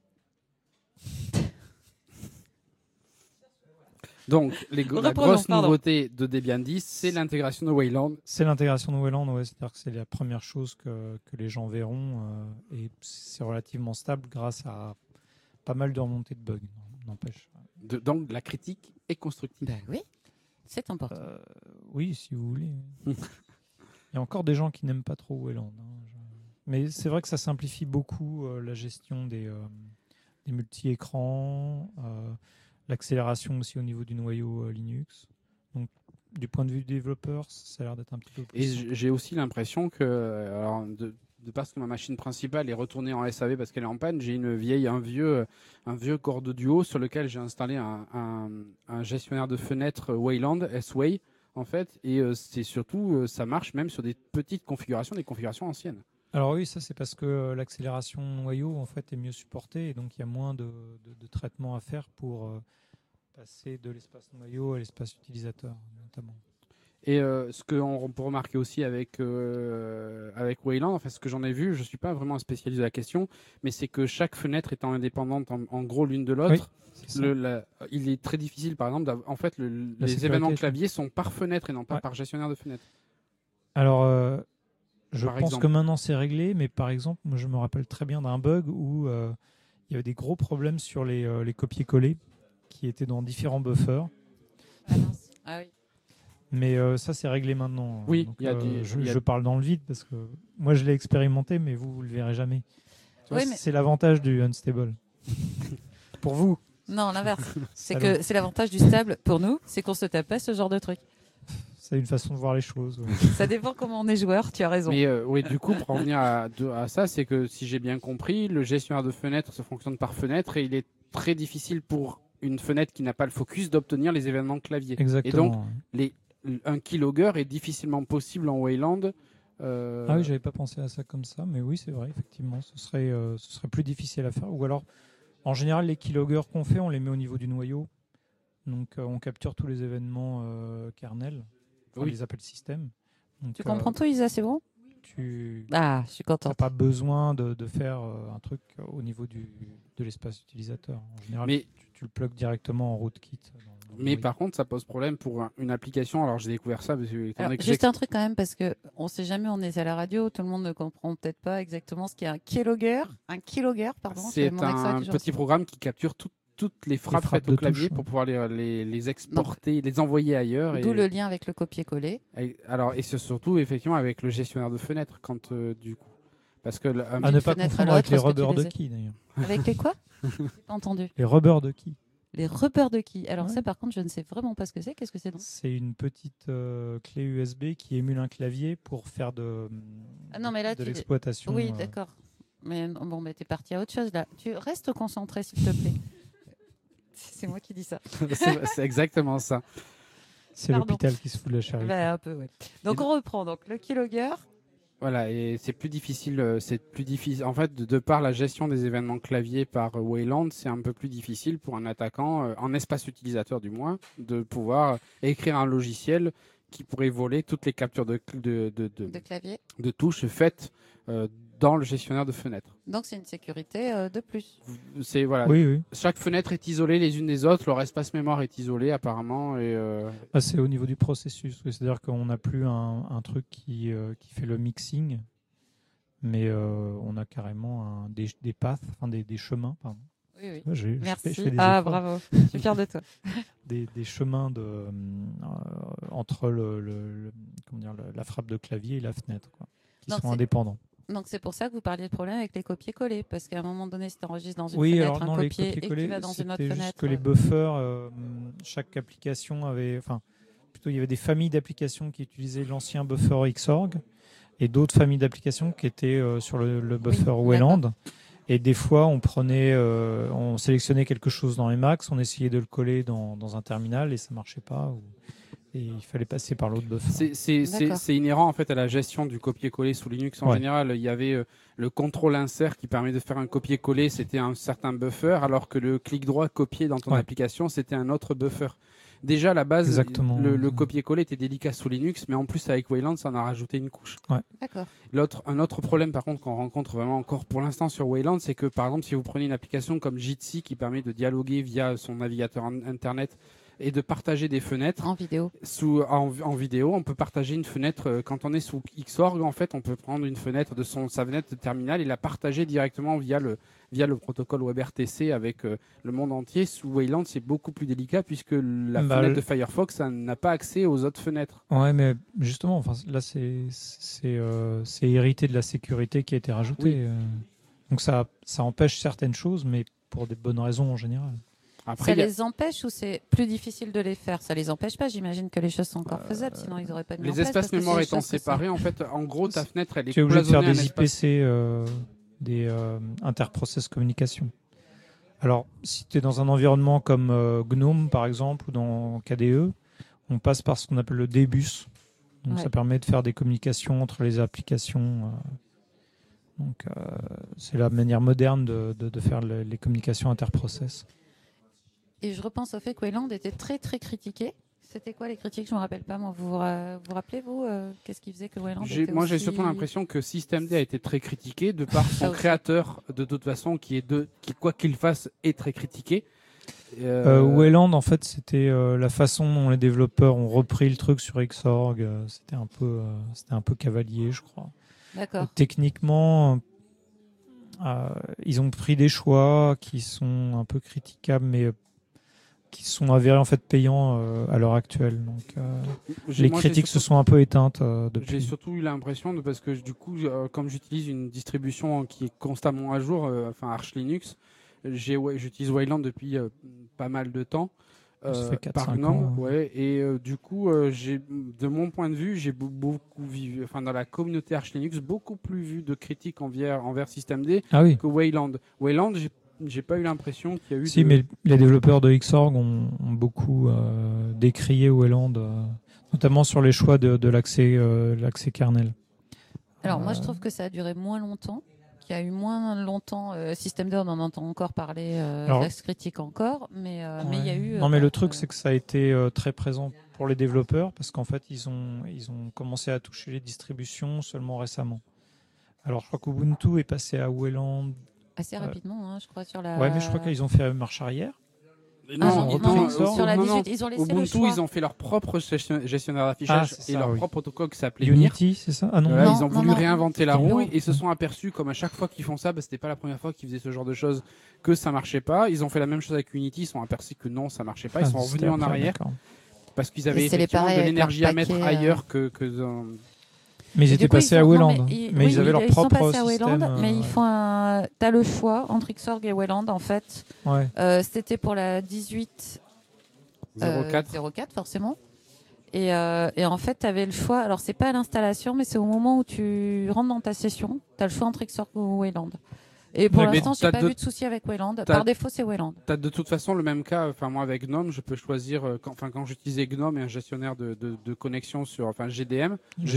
B: Donc, la grosse nouveauté de Debian 10, c'est l'intégration de Wayland.
E: C'est l'intégration de Wayland, ouais. C'est-à-dire que c'est la première chose que les gens verront. Et c'est relativement stable grâce à pas mal de remontées de bugs, n'empêche.
B: Donc, la critique est constructive.
C: Oui, c'est important.
E: Oui, si vous voulez. Il y a encore des gens qui n'aiment pas trop Wayland. Mais c'est vrai que ça simplifie beaucoup la gestion des multi-écrans, l'accélération aussi au niveau du noyau Linux. Donc, du point de vue du développeur, ça a l'air d'être un petit peu plus simple.
B: Et j'ai aussi l'impression que, alors, de parce que ma machine principale est retournée en SAV parce qu'elle est en panne, j'ai un vieux Core Duo sur lequel j'ai installé un gestionnaire de fenêtres Wayland, S-Way, en fait. Et c'est surtout, ça marche même sur des petites configurations, des configurations anciennes.
E: Alors oui, ça c'est parce que l'accélération noyau en fait est mieux supportée et donc il y a moins de traitement à faire pour passer de l'espace noyau à l'espace utilisateur notamment.
B: Et ce qu'on peut remarquer aussi avec Wayland, enfin ce que j'en ai vu, je ne suis pas vraiment un spécialiste de la question, mais c'est que chaque fenêtre étant indépendante en gros l'une de l'autre, il est très difficile par exemple, les événements clavier sont par fenêtre et non pas par gestionnaire de fenêtres.
E: Alors je pense que maintenant c'est réglé, mais par exemple, moi, je me rappelle très bien d'un bug où il y avait des gros problèmes sur les copier-coller qui étaient dans différents buffers.
C: Ah oui.
E: Mais ça, c'est réglé maintenant.
B: Oui,
E: donc, je parle dans le vide parce que moi, je l'ai expérimenté, mais vous le verrez jamais. C'est l'avantage du unstable. Pour vous.
C: Non, l'inverse. C'est l'avantage du stable pour nous, c'est qu'on se tape pas ce genre de truc.
E: C'est une façon de voir les choses. Ouais.
C: Ça dépend comment on est joueur, tu as raison.
B: Mais du coup, pour revenir à ça, c'est que si j'ai bien compris, le gestionnaire de fenêtres se fonctionne par fenêtre et il est très difficile pour une fenêtre qui n'a pas le focus d'obtenir les événements clavier.
E: Exactement.
B: Et donc, un keylogger est difficilement possible en Wayland.
E: Ah oui, j'avais pas pensé à ça comme ça, mais oui, c'est vrai, effectivement, ce serait plus difficile à faire. Ou alors, en général, les keyloggers qu'on fait, on les met au niveau du noyau. Donc, on capture tous les événements kernel. On les appelle système. Donc,
C: tu comprends tout, Isa, c'est bon ?
E: Je
C: suis contente.
E: Tu n'as pas besoin de faire un truc au niveau de l'espace utilisateur. En général, tu le plugues directement en rootkit.
B: Mais par contre, ça pose problème pour une application. Alors, j'ai découvert ça.
C: Juste un truc quand même, parce qu'on ne sait jamais, on est à la radio, tout le monde ne comprend peut-être pas exactement ce qu'est un keylogger. Un keylogger, pardon.
B: C'est un petit programme qui capture toutes les frappes faites au clavier pour pouvoir les exporter, les envoyer ailleurs.
C: D'où le lien avec le copier-coller.
B: Alors, et c'est surtout effectivement avec le gestionnaire de fenêtres, quand du coup. Parce que
E: à ne pas confondre avec les rubbers de key d'ailleurs.
C: Avec les quoi ? J'ai pas entendu.
E: Les rubbers de key.
C: Les rubbers de key. Alors ça, par contre, je ne sais vraiment pas ce que c'est. Qu'est-ce que c'est donc ?
E: C'est une petite clé USB qui émule un clavier pour faire de l'exploitation.
C: Oui, d'accord. Mais bon, t'es parti à autre chose là. Tu restes concentré, s'il te plaît. C'est moi qui dis ça.
B: C'est exactement ça.
E: C'est l'hôpital qui se fout de la charité.
C: Un peu, ouais. Donc on reprend. Donc le keylogger.
B: Voilà, et c'est plus difficile. En fait, de par la gestion des événements clavier par Wayland, c'est un peu plus difficile pour un attaquant, en espace utilisateur du moins, de pouvoir écrire un logiciel qui pourrait voler toutes les captures de
C: clavier,
B: de touches faites dans le gestionnaire de fenêtres.
C: Donc c'est une sécurité de plus.
B: C'est voilà.
E: Oui.
B: Chaque fenêtre est isolée les unes des autres, leur espace mémoire est isolé apparemment et.
E: C'est au niveau du processus, c'est-à-dire qu'on n'a plus un truc qui fait le mixing, mais on a carrément des paths, enfin des chemins, pardon.
C: Oui.
E: Merci.
C: Je fais des efforts. Bravo. Je suis fier de toi.
E: des chemins entre la frappe de clavier et la fenêtre, quoi, qui sont indépendants.
C: Donc c'est pour ça que vous parliez de problème avec les copier-coller, parce qu'à un moment donné, si tu enregistres dans une fenêtre un copier et que tu vas dans une autre fenêtre.
E: Juste que les buffers, chaque application avait, il y avait des familles d'applications qui utilisaient l'ancien buffer Xorg et d'autres familles d'applications qui étaient sur le buffer Wayland. Et des fois, on sélectionnait quelque chose dans Emacs, on essayait de le coller dans un terminal et ça marchait pas. Et il fallait passer par l'autre buffer.
B: C'est inhérent en fait à la gestion du copier-coller sous Linux en général. Il y avait le contrôle insert qui permet de faire un copier-coller, c'était un certain buffer, alors que le clic droit copier dans ton application, c'était un autre buffer. Déjà à la base, le copier-coller était délicat sous Linux, mais en plus avec Wayland, ça en a rajouté une couche.
E: Ouais.
C: D'accord.
B: Un autre problème par contre qu'on rencontre vraiment encore pour l'instant sur Wayland, c'est que par exemple si vous prenez une application comme Jitsi qui permet de dialoguer via son navigateur internet et de partager des fenêtres
C: en vidéo.
B: En vidéo, on peut partager une fenêtre quand on est sous Xorg. En fait, on peut prendre une fenêtre de sa fenêtre de terminal et la partager directement via le protocole WebRTC avec le monde entier. Sous Wayland, c'est beaucoup plus délicat puisque la fenêtre de Firefox n'a pas accès aux autres fenêtres.
E: Ouais, mais justement, là, c'est hérité de la sécurité qui a été rajoutée.
B: Oui.
E: Donc ça empêche certaines choses, mais pour des bonnes raisons en général.
C: Après, ça les empêche ou c'est plus difficile de les faire? Ça les empêche pas, j'imagine que les choses sont encore faisables, sinon ils n'auraient pas mis
B: les espaces mémoire étant séparés, en fait, en gros, ta fenêtre, elle est
E: cloisonnée. Tu es obligé de faire des IPC, des interprocess communication. Alors, si tu es dans un environnement comme GNOME, par exemple, ou dans KDE, on passe par ce qu'on appelle le DBus. Donc, ça permet de faire des communications entre les applications. Donc, c'est la manière moderne de faire les communications interprocess.
C: Et je repense au fait que Wayland était très très critiqué. C'était quoi les critiques? Je me rappelle pas. Moi, vous rappelez qu'est-ce qui faisait que Wayland était
B: Moi, j'ai surtout l'impression que Systemd a été très critiqué de par son créateur, de toute façon, qui quoi qu'il fasse est très critiqué.
E: Wayland, en fait, c'était la façon dont les développeurs ont repris le truc sur Xorg. C'était un peu cavalier, je crois.
C: D'accord.
E: Techniquement. Ils ont pris des choix qui sont un peu critiquables, mais qui sont avérés en fait payants à l'heure actuelle. Donc, les critiques se sont un peu éteintes depuis.
B: J'ai surtout eu l'impression parce que du coup, comme j'utilise une distribution qui est constamment à jour, Arch Linux, j'utilise Wayland depuis pas mal de temps.
E: Ça fait 4,
B: par GNOME, et du coup, de mon point de vue, j'ai beaucoup vu, dans la communauté Arch Linux, beaucoup plus vu de critiques envers Systemd que Wayland. Wayland, j'ai pas eu l'impression qu'il y a eu.
E: Mais les développeurs de Xorg ont beaucoup décrié Wayland, notamment sur les choix de l'accès kernel.
C: Alors moi, je trouve que ça a duré moins longtemps. Il y a eu moins longtemps Systemd, on en entend encore parler, reste critique encore, mais il y a eu.
E: Non, mais le truc, c'est que ça a été très présent pour les développeurs parce qu'en fait, ils ont commencé à toucher les distributions seulement récemment. Alors, je crois qu'Ubuntu est passé à Wayland
C: assez rapidement, je crois sur la.
E: Ouais, mais je crois qu'ils ont fait marche arrière.
B: Non,
C: sur la 18, ils ont laissé
B: Ubuntu,
C: le choix.
B: ils ont fait leur propre gestionnaire d'affichage et leur propre protocole qui s'appelait
E: Unity, c'est ça? Ah non,
B: ils ont voulu réinventer la roue et se sont aperçus, comme à chaque fois qu'ils font ça, c'était pas la première fois qu'ils faisaient ce genre de choses, que ça marchait pas. Ils ont fait la même chose avec Unity, ils se sont aperçus que non, ça marchait pas. Ils sont revenus en arrière parce qu'ils avaient effectivement de l'énergie à mettre ailleurs que dans...
E: Mais ils étaient passés à Wayland. Mais ils avaient leur propre système.
C: Mais ils font t'as le choix entre Xorg et Wayland en fait.
E: Ouais.
C: C'était pour la 18 04 forcément. Et en fait, tu avais le choix. Alors, c'est pas à l'installation, mais c'est au moment où tu rentres dans ta session. Tu as le choix entre Xorg ou Wayland. Et pour l'instant, j'ai pas vu de souci avec Wayland. Par défaut, c'est Wayland.
B: Tu as de toute façon le même cas. Moi, avec GNOME, je peux choisir. Quand j'utilisais GNOME et un gestionnaire de connexion sur GDM,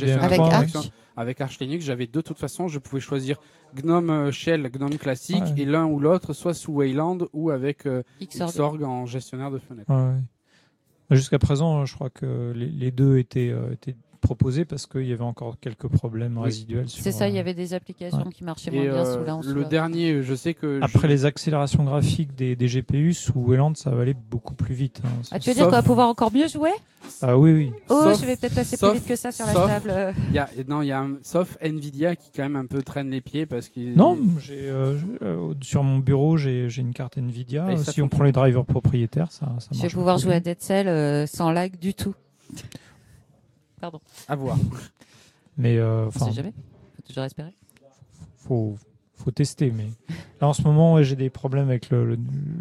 B: avec Arch Linux, j'avais de toute façon, je pouvais choisir GNOME Shell, GNOME classique, et l'un ou l'autre, soit sous Wayland ou avec Xorg en gestionnaire de fenêtres.
E: Ouais. Jusqu'à présent, je crois que les deux étaient proposé parce qu'il y avait encore quelques problèmes résiduels.
C: C'est ça, il y avait des applications qui marchaient moins bien sous la.
B: Le dernier, je sais que...
E: Après les accélérations graphiques des GPU, sous Wayland, ça va aller beaucoup plus vite.
C: Tu veux dire qu'on va pouvoir encore mieux jouer ?
E: Ah oui.
C: Je vais peut-être passer plus vite que ça sur la table.
B: Il y a sauf Nvidia qui quand même un peu traîne les pieds parce qu'il...
E: Non, sur mon bureau, j'ai une carte Nvidia. Si on prend les drivers propriétaires, ça marche.
C: Je vais pouvoir jouer à Dead Cell sans lag du tout. Pardon.
B: À voir.
E: Mais
C: on sait jamais. Faut toujours espérer.
E: Faut tester. Mais là, en ce moment, j'ai des problèmes avec le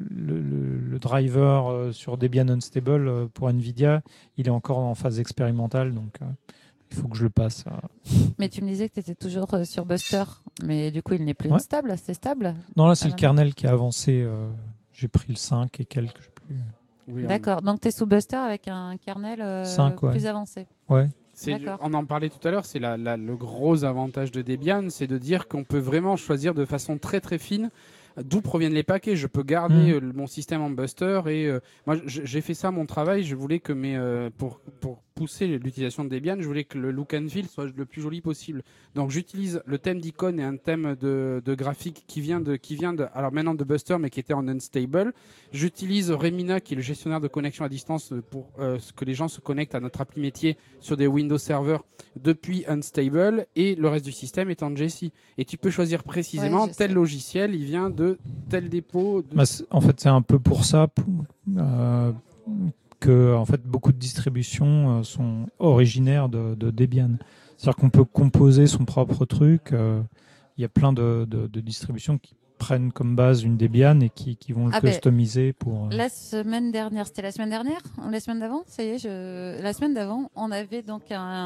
E: driver sur Debian Unstable pour Nvidia. Il est encore en phase expérimentale, donc il faut que je le passe.
C: Mais tu me disais que tu étais toujours sur Buster, mais du coup, il n'est plus instable. C'est stable ?
E: Non, là, c'est le kernel qui a avancé. J'ai pris le 5 et quelques. Je sais plus.
C: Oui, d'accord, donc tu es sous Buster avec un kernel 5, plus avancé.
E: Ouais.
B: On en parlait tout à l'heure, c'est le gros avantage de Debian, c'est de dire qu'on peut vraiment choisir de façon très très fine d'où proviennent les paquets. Je peux garder mon système en Buster et moi j'ai fait ça mon travail. Je voulais que pour pousser l'utilisation de Debian, je voulais que le look and feel soit le plus joli possible. Donc j'utilise le thème d'icône et un thème de graphique qui vient de alors maintenant de Buster mais qui était en Unstable. J'utilise Remina qui est le gestionnaire de connexion à distance pour que les gens se connectent à notre appli métier sur des Windows Server depuis Unstable et le reste du système est en Jessie. Et tu peux choisir précisément tel logiciel, il vient de tel dépôt.
E: En fait, c'est un peu pour ça que en fait, beaucoup de distributions sont originaires de Debian. C'est-à-dire qu'on peut composer son propre truc. Il y a plein de distributions qui prennent comme base une Debian et qui vont le customiser pour...
C: La semaine dernière, c'était la semaine dernière ou la semaine d'avant ? Ça y est, la semaine d'avant, on avait donc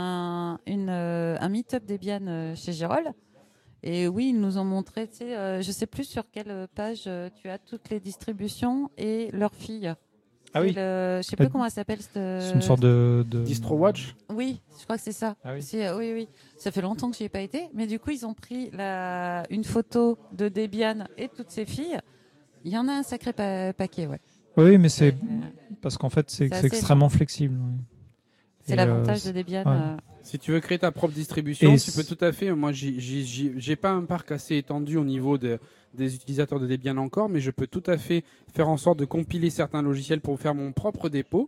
C: un meet-up Debian chez Gérald. Et oui, ils nous ont montré, tu sais, je sais plus sur quelle page tu as toutes les distributions et leurs filles.
E: Ah oui.
C: Je sais plus comment elle s'appelle.
E: C'est une sorte de...
B: DistroWatch.
C: Oui, je crois que c'est ça.
E: Ah oui.
C: Oui. Ça fait longtemps que j'y ai pas été, mais du coup ils ont pris une photo de Debian et toutes ses filles. Il y en a un sacré paquet, ouais.
E: Oui, mais c'est parce qu'en fait c'est extrêmement flexible.
C: C'est l'avantage de Debian.
E: Ouais.
B: Si tu veux créer ta propre distribution, tu peux tout à fait. Moi, j'ai pas un parc assez étendu au niveau des utilisateurs de Debian encore, mais je peux tout à fait faire en sorte de compiler certains logiciels pour faire mon propre dépôt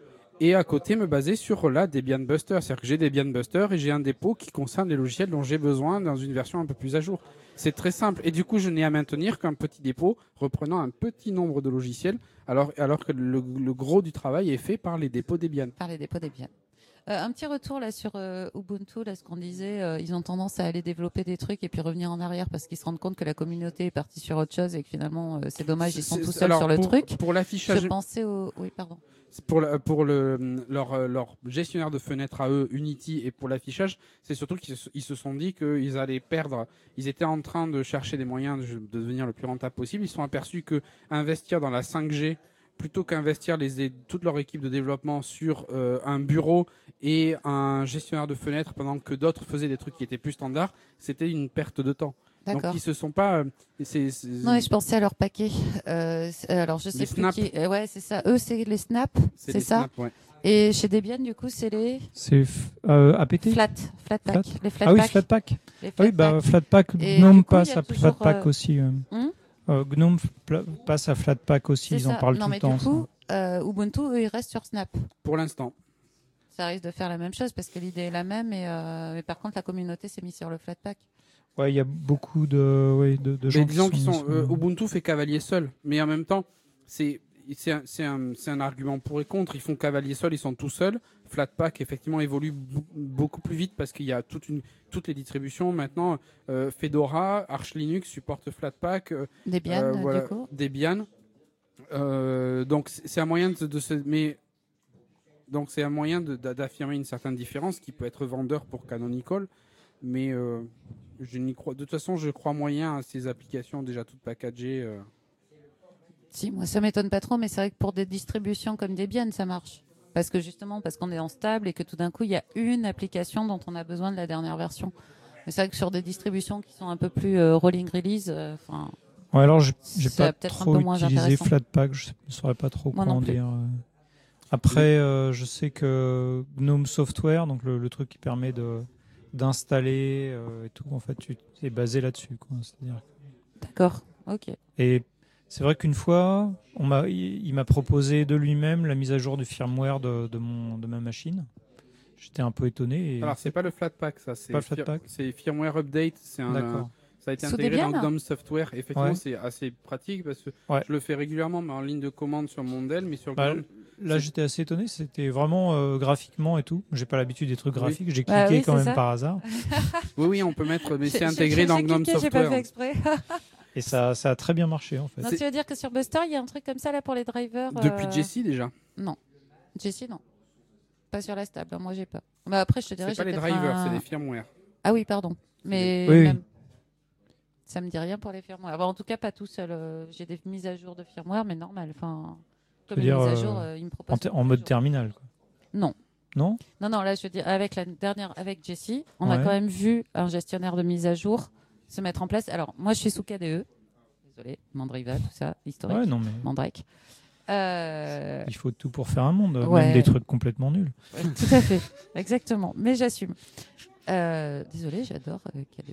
B: et à côté me baser sur la Debian Buster. C'est-à-dire que j'ai Debian Buster et j'ai un dépôt qui concerne les logiciels dont j'ai besoin dans une version un peu plus à jour. C'est très simple. Et du coup, je n'ai à maintenir qu'un petit dépôt reprenant un petit nombre de logiciels, alors que le gros du travail est fait par les dépôts Debian.
C: Par les dépôts Debian. Un petit retour là sur Ubuntu, là, ce qu'on disait, ils ont tendance à aller développer des trucs et puis revenir en arrière parce qu'ils se rendent compte que la communauté est partie sur autre chose et que finalement c'est dommage, ils sont tout seuls sur le truc.
B: Pour l'affichage,
C: je pensais oui, pardon.
B: Pour leur gestionnaire de fenêtres à eux, Unity, et pour l'affichage, c'est surtout qu'ils se sont dit qu'ils allaient perdre. Ils étaient en train de chercher des moyens de devenir le plus rentable possible. Ils se sont aperçus que investir dans la 5G plutôt qu'investir toute leur équipe de développement sur un bureau et un gestionnaire de fenêtres pendant que d'autres faisaient des trucs qui étaient plus standards, c'était une perte de temps.
C: D'accord.
B: Donc ils se sont pas.
C: Non, mais je pensais à leur paquet. Alors je sais plus qui. Ouais, c'est ça. Eux, c'est les snaps, c'est ça.
B: Snaps, ouais.
C: Et chez Debian, du coup, c'est les.
E: C'est APT.
C: Flatpak. Les Flatpak.
E: Ah oui, Flatpak. Oui, Flatpak. GNOME passe à Flatpak aussi. GNOME passe à Flatpak aussi. Ils en parlent tout le temps.
C: Du coup, Ubuntu, eux, ils restent sur Snap.
B: Pour l'instant.
C: Ça risque de faire la même chose parce que l'idée est la même, mais par contre, la communauté s'est mise sur le Flatpak.
E: Ouais, il y a beaucoup de gens
B: qui sont Ubuntu fait cavalier seul, mais en même temps, c'est un argument pour et contre. Ils font cavalier seul, ils sont tout seuls. Flatpak effectivement évolue beaucoup plus vite parce qu'il y a toutes les distributions maintenant. Fedora, Arch Linux supporte Flatpak.
C: Debian, du coup.
B: Debian. Donc c'est un moyen c'est un moyen d'affirmer une certaine différence qui peut être vendeur pour Canonical, mais je n'y crois. De toute façon, je crois moyen à ces applications déjà toutes packagées.
C: Si, moi ça m'étonne pas trop, mais c'est vrai que pour des distributions comme Debian, ça marche. Parce qu'on est en stable et que tout d'un coup, il y a une application dont on a besoin de la dernière version. Mais c'est vrai que sur des distributions qui sont un peu plus rolling release,
E: ouais, alors j'ai pas trop utilisé Flatpak, je ne saurais pas trop quoi en dire. Après, je sais que GNOME Software, donc le truc qui permet d'installer et tout, en fait, c'est basé là-dessus, quoi. C'est-à-dire...
C: D'accord, ok.
E: Et c'est vrai qu'une fois, il m'a proposé de lui-même la mise à jour du firmware de ma machine. J'étais un peu étonné.
B: Alors, c'est pas le Flatpak, ça. C'est
E: pas le Flatpak.
B: C'est Firmware Update.
E: D'accord.
B: Ça a été
C: Sous
B: intégré
C: Debian,
B: dans GNOME Software. Effectivement,
E: Ouais.
B: c'est assez pratique parce que
E: Ouais.
B: je le fais régulièrement, mais en ligne de commande sur mon Dell, mais sur
E: Bah,
B: GNOME.
E: là, j'étais assez étonné. C'était vraiment graphiquement et tout. J'ai pas l'habitude des trucs
B: Oui.
E: graphiques. J'ai cliqué
C: Bah oui,
E: quand
C: c'est
E: même
C: ça.
E: par hasard.
B: Oui, on peut mettre, mais c'est
C: J'ai
B: intégré dans GNOME
C: cliqué, j'ai pas
B: Software.
C: fait exprès.
E: Et ça a très bien marché, en fait.
C: Non, tu veux dire que sur Buster, il y a un truc comme ça là pour les drivers
B: Depuis Jessie déjà.
C: Non. Jessie, non. Pas sur la stable, moi j'ai pas. Bah, après, je te dirais,
B: C'est pas
C: j'ai
B: les
C: peut-être
B: drivers,
C: un-
B: c'est les firmware.
C: Ah oui, pardon. Mais
E: Oui, oui.
C: même... ça me dit rien pour les firmware. Bah, en tout cas, pas tout seul. J'ai des mises à jour de firmware, mais normal. Enfin, comme
E: veux
C: une
E: dire,
C: mise à jour, il me propose.
E: En mode terminal, quoi.
C: Non.
E: Non?
C: Non, là, je veux dire, avec la dernière, avec Jessie, on a
E: Ouais.
C: quand même vu un gestionnaire de mise à jour se mettre en place. Alors, moi, je suis sous KDE. Désolé, Mandriva, tout ça, historique.
E: Ouais, non, mais
C: Mandrake.
E: il faut tout pour faire un monde.
C: Ouais.
E: Même des trucs complètement nuls.
C: Ouais, tout à fait, exactement. Mais j'assume. Désolé, j'adore KDE.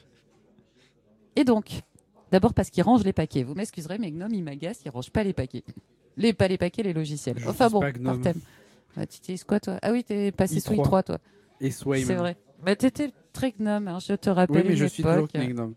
C: Et donc, d'abord parce qu'il range les paquets. Vous m'excuserez, mais Gnome, il m'agace, il range pas les paquets. Pas les paquets, les logiciels.
B: Je
C: Enfin
B: n'utilise
C: bon,
B: pas Gnome.
C: par thème. Bah, tu utilises quoi, toi? Ah oui, t'es passé sous
B: i3.
C: i3, toi.
B: Et Sway.
C: C'est vrai. Bah, t'étais très Gnome, hein, je te rappelle.
B: Oui, mais
C: une
B: je suis toujours
C: époque.
B: GNOME.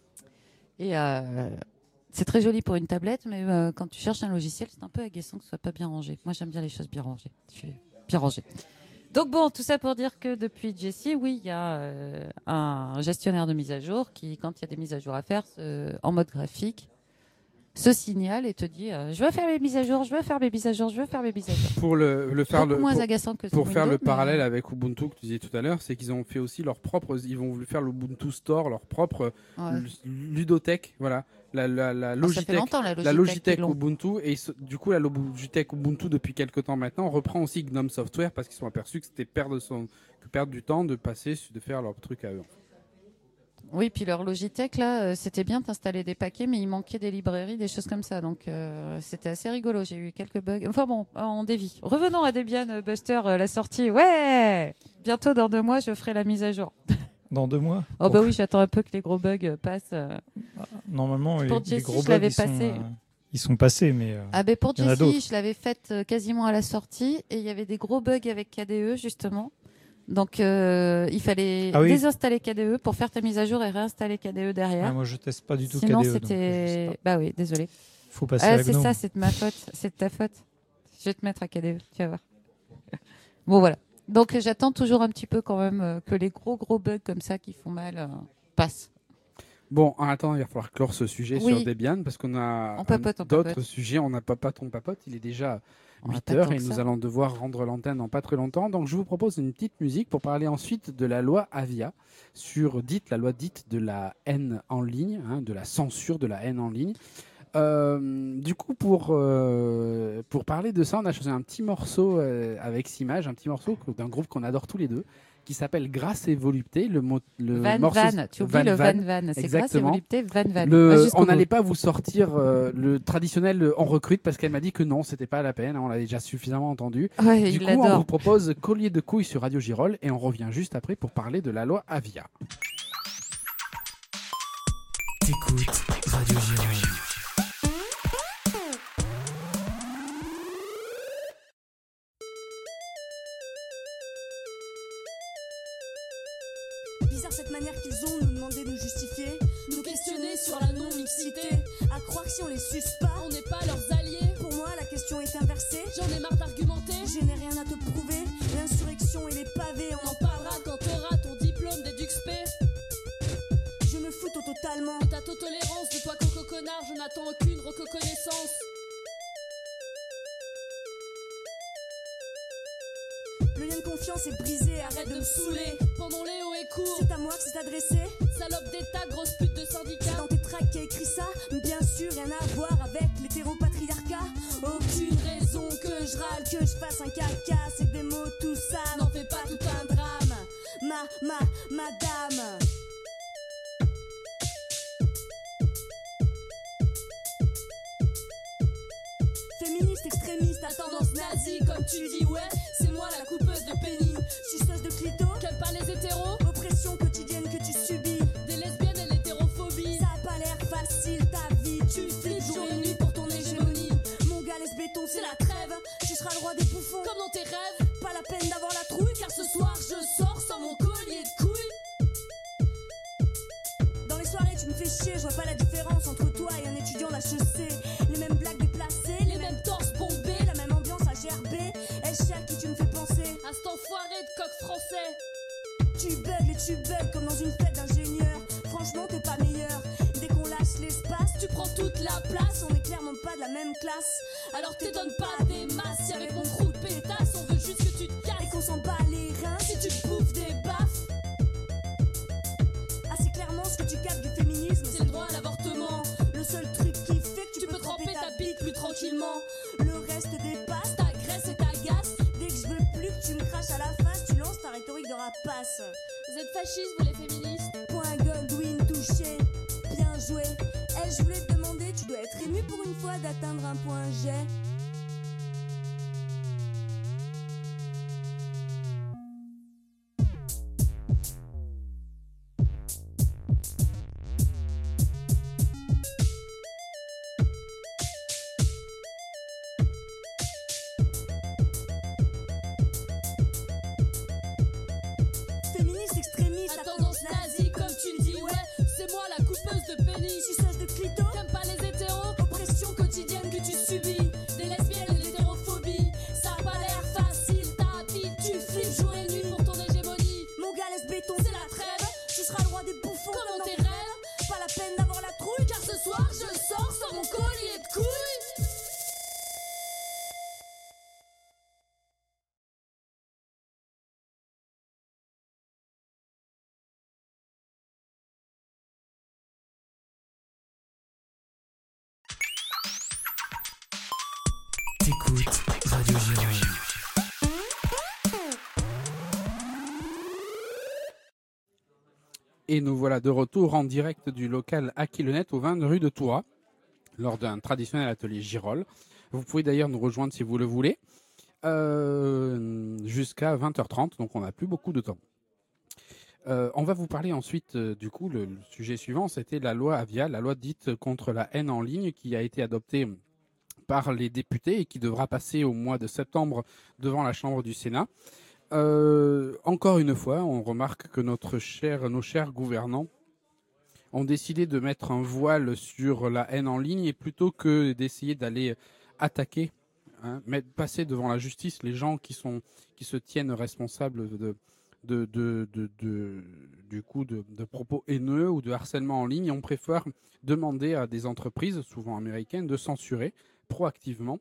C: Et c'est très joli pour une tablette, mais quand tu cherches un logiciel, c'est un peu agaçant que ce soit pas bien rangé. Moi, j'aime bien les choses bien rangées. Je suis bien rangée. Donc bon, tout ça pour dire que depuis Jessie, oui, il y a un gestionnaire de mise à jour qui, quand il y a des mises à jour à faire en mode graphique, se signale et te dit je veux faire mes mises à jour, je veux faire mes mises à jour, je veux faire mes mises à jour.
B: Pour le faire
C: Beaucoup moins
B: pour-
C: agaçant que
B: Pour
C: sur
B: faire le
C: Windows, mais-
B: parallèle avec Ubuntu que tu disais tout à l'heure, c'est qu'ils ont fait aussi leur propre, ils vont faire l'Ubuntu Store, leur propre
C: Ouais.
B: ludothèque, voilà, la
C: Ah, ça fait
B: Logitech,
C: longtemps la
B: la
C: Logitech.
B: Logitech
C: qu'ils l'ont.
B: Ubuntu, et du coup la Logitech Ubuntu depuis quelques temps maintenant reprend aussi GNOME Software parce qu'ils sont aperçus que c'était perdre du temps de faire leur truc à eux.
C: Oui, puis leur Logitech, là, c'était bien d'installer des paquets, mais il manquait des librairies, des choses comme ça. Donc, c'était assez rigolo. J'ai eu quelques bugs. Enfin bon, on dévie. Revenons à Debian Buster, la sortie. Ouais! Bientôt, dans 2 mois, je ferai la mise à jour.
E: Dans 2 mois?
C: Oh bah oui, j'attends un peu que les gros bugs passent.
E: Normalement,
C: Pour
E: les
C: Jessie,
E: gros
C: je
E: bugs,
C: l'avais
E: ils sont,
C: passé.
E: ils sont passés, mais
C: Ah ben pour
E: Il y en a
C: Jessie,
E: d'autres.
C: je l'avais faite quasiment à la sortie et il y avait des gros bugs avec KDE justement. Donc il fallait
E: Ah oui.
C: désinstaller KDE pour faire ta mise à jour et réinstaller KDE derrière.
E: moi je teste pas du tout
C: Sinon
E: KDE. donc je sais
C: c'était...
E: pas.
C: Bah oui, désolé.
E: Faut passer
C: Ah,
E: à
C: c'est
E: GNOME.
C: ça, c'est de ma faute. C'est de ta faute. Je vais te mettre à KDE, tu vas voir. Bon voilà. Donc j'attends toujours un petit peu quand même que les gros bugs comme ça qui font mal passent.
B: Bon, en attendant, il va falloir clore ce sujet
C: Oui.
B: sur Debian parce qu'on a
C: On papote, on
B: d'autres
C: papote.
B: sujets. On n'a pas on papote. Il est déjà
C: On a
B: 8
C: pas
B: heures
C: tant
B: et
C: que
B: nous
C: ça.
B: allons devoir rendre l'antenne dans pas très longtemps. Donc, je vous propose une petite musique pour parler ensuite de la loi Avia sur la loi dite de la haine en ligne, hein, de la censure de la haine en ligne. Du coup, pour parler de ça, on a choisi un petit morceau avec Simage, un petit morceau d'un groupe qu'on adore tous les deux, qui s'appelle Grâce et Volupté. Le
C: Van
B: morceau,
C: Van, tu oublies le Van Van. C'est grâce et
B: exactement.
C: volupté, Van Van.
B: Le-
C: Va jusqu'au
B: on
C: bout.
B: n'allait pas vous sortir le traditionnel on recrute parce qu'elle m'a dit que non, c'était pas la peine, hein, on l'avait déjà suffisamment entendu.
C: Ouais,
B: Du
C: il
B: coup, on vous
C: l'adore.
B: propose Collier de couilles sur Radio Girol et on revient juste après pour parler de la loi Avia.
F: T'écoutes Radio Girol.
G: Bizarre cette manière qu'ils ont de nous demander de nous justifier, nous questionner sur la non-mixité, à croire que si on les suce pas,
H: On n'est pas leurs alliés.
G: pour moi la question est inversée.
H: J'en ai marre d'argumenter.
G: Je n'ai rien à te prouver, l'insurrection et les pavés,
H: On
G: on
H: en parlera quand t'auras ton diplôme d'EduxP.
G: Je me fous totalement.
H: De ta tolérance, de toi coco connard, je n'attends aucune reconnaissance.
G: Le lien de confiance est brisé, arrête de me saouler.
H: Pendant les hauts et courts,
G: C'est à moi que c'est adressé.
H: salope d'État, grosse pute de
G: C'est
H: syndicat.
G: dans tes tracts qui a écrit ça, mais bien sûr rien à voir avec l'hétéropatriarcat. Aucune raison que je râle, que je fasse un caca, c'est que des mots tout ça.
H: N'en fais pas tout un
G: drame. Madame.
H: Féministe, extrémiste, à tendance nazie, comme
G: tu dis ouais, c'est moi la coupeuse de pénis. Suceuse de clito,
H: Qu'aime pas les hétéros,
G: oppression quotidienne que tu subis.
H: des lesbiennes et l'hétérophobie.
G: Ça a pas l'air facile ta vie, tu flippes jour et nuit pour ton hégémonie. Mon gars laisse béton, c'est la trêve, tu seras le roi des bouffons.
H: Comme dans tes rêves,
G: Pas la peine d'avoir la trouille, car ce soir je sors sans mon collier de couilles. Dans les soirées tu me fais chier, je vois pas la différence entre toi et un étudiant d'HEC. Les mêmes blagues déplacées, les mêmes torses bombés, la même ambiance à gerber. Est-ce à qui tu me fais penser?
H: à cet enfoiré de coq français.
G: Tu bugs comme dans une fête d'ingénieurs. Franchement t'es pas meilleur. Dès qu'on lâche l'espace,
H: Tu prends toute la place,
G: on est clairement pas de la même classe.
H: alors t'étonnes pas des masses. Si avec mon crew de pétasse, on veut juste que tu te
G: Et
H: casses.
G: qu'on s'en bat les reins.
H: Si tu te bouffes des baffes,
G: Assez clairement ce que tu captes du féminisme,
H: c'est le droit à l'avortement.
G: le seul truc qui fait que
H: Tu peux tremper ta bite plus tranquillement.
G: Le reste dépasse.
H: Ta graisse et ta gasse.
G: Dès que je veux plus que tu me craches à la face, tu lances ta rhétorique de rapace.
H: Vous êtes fascistes, vous les féministes.
G: Point Godwin touché, bien joué. Je voulais te demander, tu dois être ému pour une fois d'atteindre un point G. Féministe extrémiste,
H: À tendance nazie, comme tu le dis, ouais, c'est moi la coupeuse de pénis.
G: suceuse de clito,
H: T'aimes pas les hétéros,
G: oppression quotidienne que tu subis.
H: des lesbiennes et l'hétérophobie. Ça a pas l'air facile, ta vie, tu flippes jour et nuit pour ton hégémonie.
G: Mon gars laisse béton,
H: C'est la trêve,
G: tu seras le roi des bouffons.
H: comme dans
G: dans
H: tes rêves,
G: Pas la peine d'avoir la trouille,
H: car ce soir je sors sans mon collier de couilles.
F: T'écoutes Radio Gironde.
B: Et nous voilà de retour en direct du local Aquilonette au 20 rue de Tours, lors d'un traditionnel atelier Girol. Vous pouvez d'ailleurs nous rejoindre si vous le voulez, jusqu'à 20h30, donc on n'a plus beaucoup de temps. On va vous parler ensuite, du coup, le sujet suivant, c'était la loi Avia, la loi dite contre la haine en ligne, qui a été adoptée par les députés et qui devra passer au mois de septembre devant la Chambre du Sénat. Encore une fois, on remarque que nos chers gouvernants ont décidé de mettre un voile sur la haine en ligne et plutôt que d'essayer d'aller attaquer, passer devant la justice les gens qui se tiennent responsables du coup de propos haineux ou de harcèlement en ligne, on préfère demander à des entreprises, souvent américaines, de censurer proactivement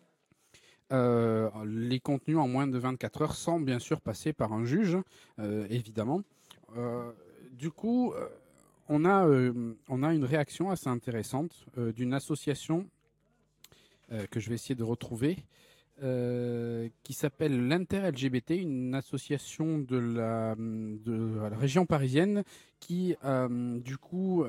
B: les contenus en moins de 24 heures sans bien sûr passer par un juge, évidemment. Du coup, on a une réaction assez intéressante d'une association que je vais essayer de retrouver, qui s'appelle l'Inter-LGBT, une association de la région parisienne qui du coup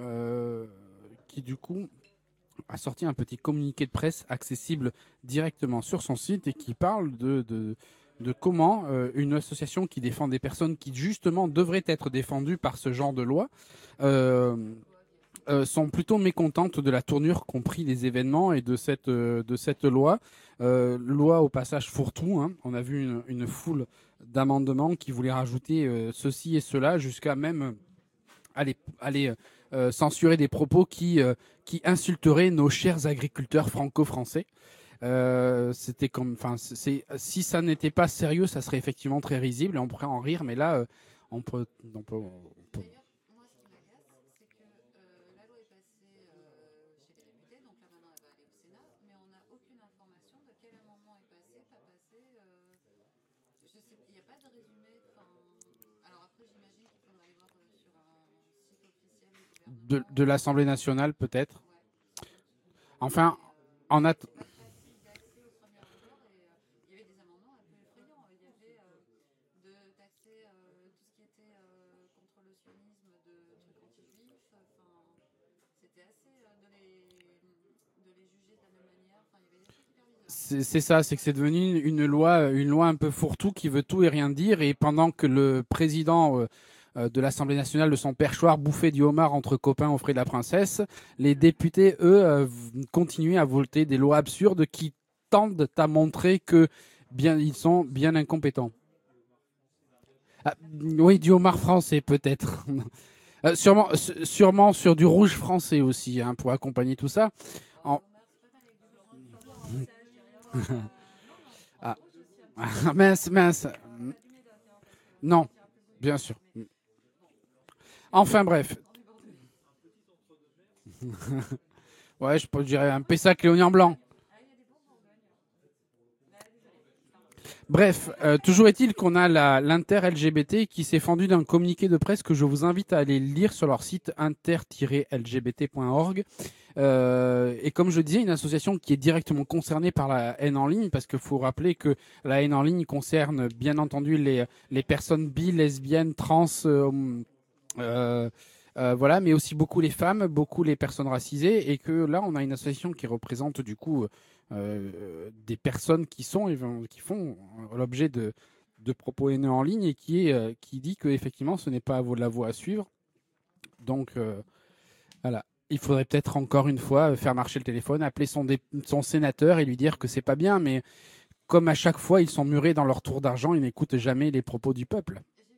B: a sorti un petit communiqué de presse accessible directement sur son site et qui parle de comment une association qui défend des personnes qui justement devraient être défendues par ce genre de loi sont plutôt mécontentes de la tournure qu'ont pris les événements et de cette loi. Loi au passage fourre-tout, hein. On a vu une foule d'amendements qui voulaient rajouter ceci et cela, jusqu'à même aller censurer des propos qui insulteraient nos chers agriculteurs franco-français. Si ça n'était pas sérieux, ça serait effectivement très risible et on pourrait en rire, mais là, on peut. De l'Assemblée nationale, peut-être. Enfin, en attendant. C'est ça, c'est que c'est devenu une loi un peu fourre-tout qui veut tout et rien dire. Et pendant que le président de l'Assemblée nationale de son perchoir bouffait du homard entre copains aux frais de la princesse, les députés, eux, continuaient à voter des lois absurdes qui tendent à montrer que ils sont bien incompétents. Ah, oui, du homard français peut-être. Sûrement sur du rouge français aussi, hein, pour accompagner tout ça. Ah. Mince. Non, bien sûr. Enfin bref. Ouais, je dirais un Pessac léonien blanc. Bref, toujours est-il qu'on a l'inter-LGBT qui s'est fendu d'un communiqué de presse que je vous invite à aller lire sur leur site inter-lgbt.org. Et comme je disais, une association qui est directement concernée par la haine en ligne, parce qu'il faut rappeler que la haine en ligne concerne bien entendu les personnes bi, lesbiennes, trans, voilà, mais aussi beaucoup les femmes, beaucoup les personnes racisées, et que là on a une association qui représente du coup des personnes qui font l'objet de propos haineux en ligne et qui dit que effectivement ce n'est pas la voie à suivre. Donc voilà, il faudrait peut-être encore une fois faire marcher le téléphone, appeler son sénateur et lui dire que c'est pas bien, mais comme à chaque fois ils sont murés dans leur tour d'argent, ils n'écoutent jamais les propos du peuple.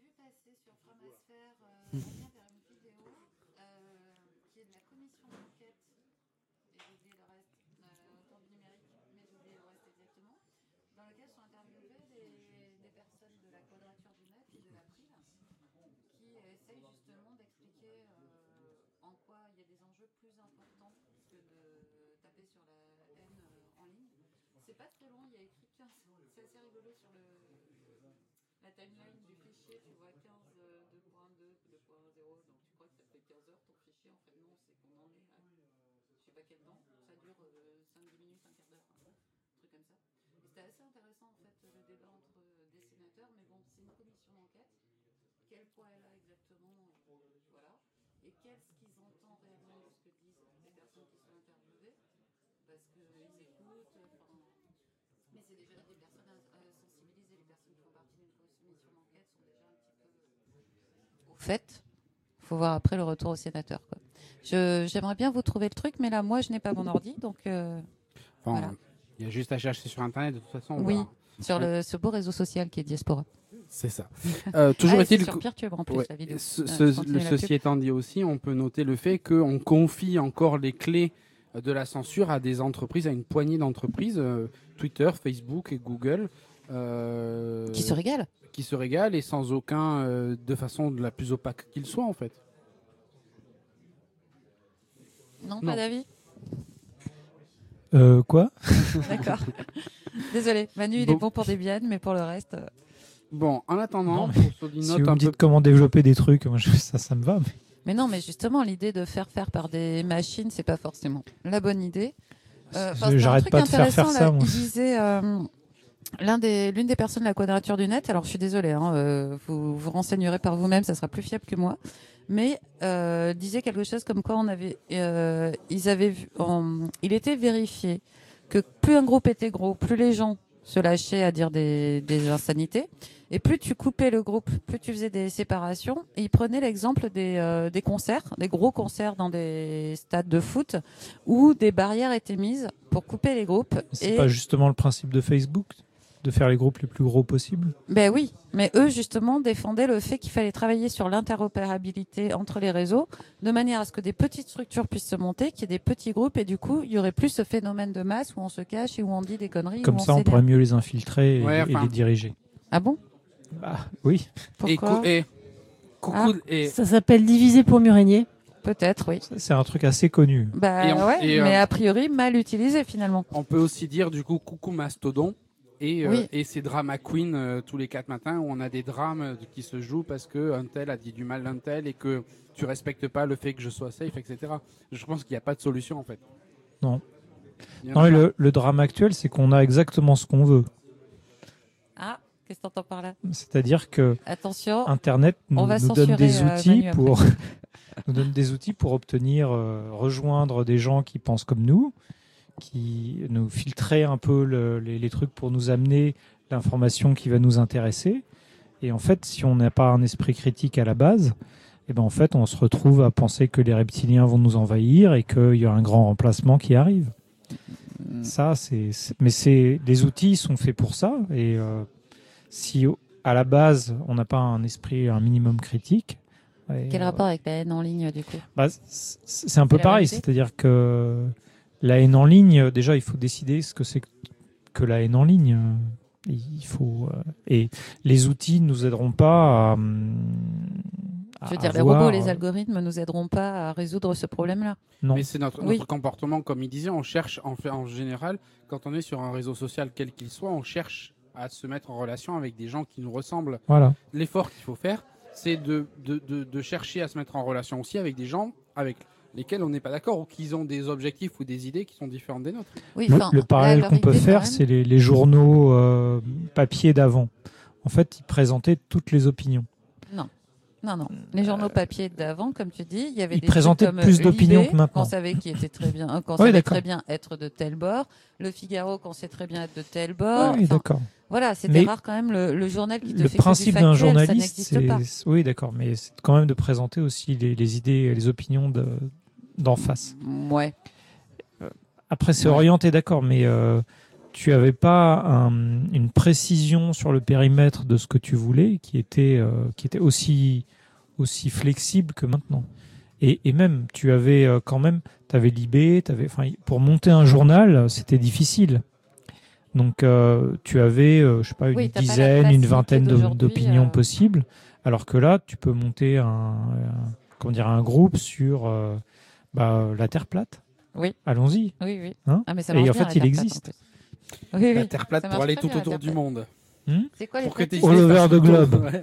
C: Fait, faut voir après le retour au sénateur, quoi. J'aimerais bien vous trouver le truc, mais là, moi, je n'ai pas mon ordi, donc voilà.
B: Il y a juste à chercher sur Internet, de toute façon.
C: Oui, sur ce beau réseau social qui est Diaspora.
B: C'est ça. Toujours est-il
C: sur Peertube en plus, la vidéo.
B: Ceci étant dit aussi, on peut noter le fait qu'on confie encore les clés de la censure à des entreprises, à une poignée d'entreprises, Twitter, Facebook et Google.
C: Qui se régalent.
B: Qui se régalent et sans aucun, de façon de la plus opaque qu'il soit en fait.
C: Non, pas d'avis.
E: Quoi?
C: D'accord. Désolé, Manu, il est bon pour Debian, mais pour le reste.
B: Bon, en attendant,
E: si vous me dites comment développer des trucs, moi, ça me va.
C: Mais non, mais justement, l'idée de faire par des machines, c'est pas forcément la bonne idée.
E: J'arrête pas de faire ça. Moi.
C: Il disait l'une des personnes de la Quadrature du Net. Alors, je suis désolée, hein, vous vous renseignerez par vous-même, ça sera plus fiable que moi. Mais disait quelque chose comme quoi il était vérifié que plus un groupe était gros, plus les gens se lâchaient à dire des insanités. Et plus tu coupais le groupe, plus tu faisais des séparations. Et il prenait l'exemple des concerts, des gros concerts dans des stades de foot, où des barrières étaient mises pour couper les groupes.
E: C'est pas justement le principe de Facebook, de faire les groupes les plus gros possibles?
C: Ben oui, mais eux justement défendaient le fait qu'il fallait travailler sur l'interopérabilité entre les réseaux, de manière à ce que des petites structures puissent se monter, qu'il y ait des petits groupes, et du coup il y aurait plus ce phénomène de masse où on se cache et où on dit des conneries.
E: Comme ça on pourrait mieux les infiltrer et les diriger.
C: Ah bon?
E: Bah oui.
C: Pourquoi?
D: Ça s'appelle diviser pour mieux régner.
C: Peut-être, oui.
E: C'est un truc assez connu.
C: Bah mais a priori mal utilisé finalement.
B: On peut aussi dire du coup coucou Mastodon. Et ces drama queens tous les 4 matins où on a des drames qui se jouent parce qu'un tel a dit du mal d'un tel et que tu respectes pas le fait que je sois safe, etc. Je pense qu'il n'y a pas de solution en fait.
E: Non. Non, le drame actuel, c'est qu'on a exactement ce qu'on veut.
C: Ah, qu'est-ce que t'entends par là?
E: C'est-à-dire que
C: attention,
E: Internet nous donne des outils pour nous donne des outils pour obtenir rejoindre des gens qui pensent comme nous, nous filtrer un peu les trucs pour nous amener l'information qui va nous intéresser. Et en fait, si on n'a pas un esprit critique à la base, et ben en fait, on se retrouve à penser que les reptiliens vont nous envahir et qu'il y a un grand remplacement qui arrive. Ça, mais les outils sont faits pour ça. Et si à la base, on n'a pas un esprit, un minimum critique.
C: Quel rapport avec la haine en ligne, du coup ?
E: C'est un peu pareil. C'est-à-dire que la haine en ligne, déjà, il faut décider ce que c'est que la haine en ligne. Il faut et les outils ne nous aideront pas
C: je veux dire, les robots, les algorithmes nous aideront pas à résoudre ce problème-là.
E: Non.
B: Mais c'est notre comportement, comme il disait, on cherche, en général, quand on est sur un réseau social quel qu'il soit, on cherche à se mettre en relation avec des gens qui nous ressemblent.
E: Voilà.
B: L'effort qu'il faut faire, c'est de chercher à se mettre en relation aussi avec des gens avec lesquels on n'est pas d'accord ou qui ont des objectifs ou des idées qui sont différentes des nôtres.
C: Oui,
E: le parallèle qu'on peut faire, c'est les journaux papier d'avant. En fait, ils présentaient toutes les opinions.
C: Non. Les journaux papier d'avant, comme tu dis, il y avait
E: ils
C: des
E: présentaient
C: trucs comme
E: plus d'opinions
C: Libé,
E: que maintenant.
C: qu'on savait qui était très bien, qu'on savait très bien être de tel bord. Le Figaro, qu'on sait très bien être de tel bord.
E: Oui, d'accord.
C: Voilà, c'était rare quand même le journal qui te
E: le
C: fait
E: principe
C: que du factuel,
E: d'un journaliste,
C: ça pas.
E: Oui, d'accord, mais c'est quand même de présenter aussi les idées et les opinions d'en face.
C: Ouais.
E: Après, c'est orienté, d'accord, mais tu n'avais pas une précision sur le périmètre de ce que tu voulais qui était aussi flexible que maintenant. Et même, tu avais quand même, tu avais Libé, pour monter un journal, c'était difficile. Donc, tu avais, je sais pas, une dizaine, une vingtaine d'opinions possibles, alors que là, tu peux monter un groupe sur la Terre plate.
C: Oui.
E: Allons-y.
C: Oui.
E: Hein
C: mais ça
E: et en
C: bien,
E: fait, il existe.
B: La Terre plate pour aller tout autour du monde.
C: C'est quoi les
E: all over the globe.
B: Ouais.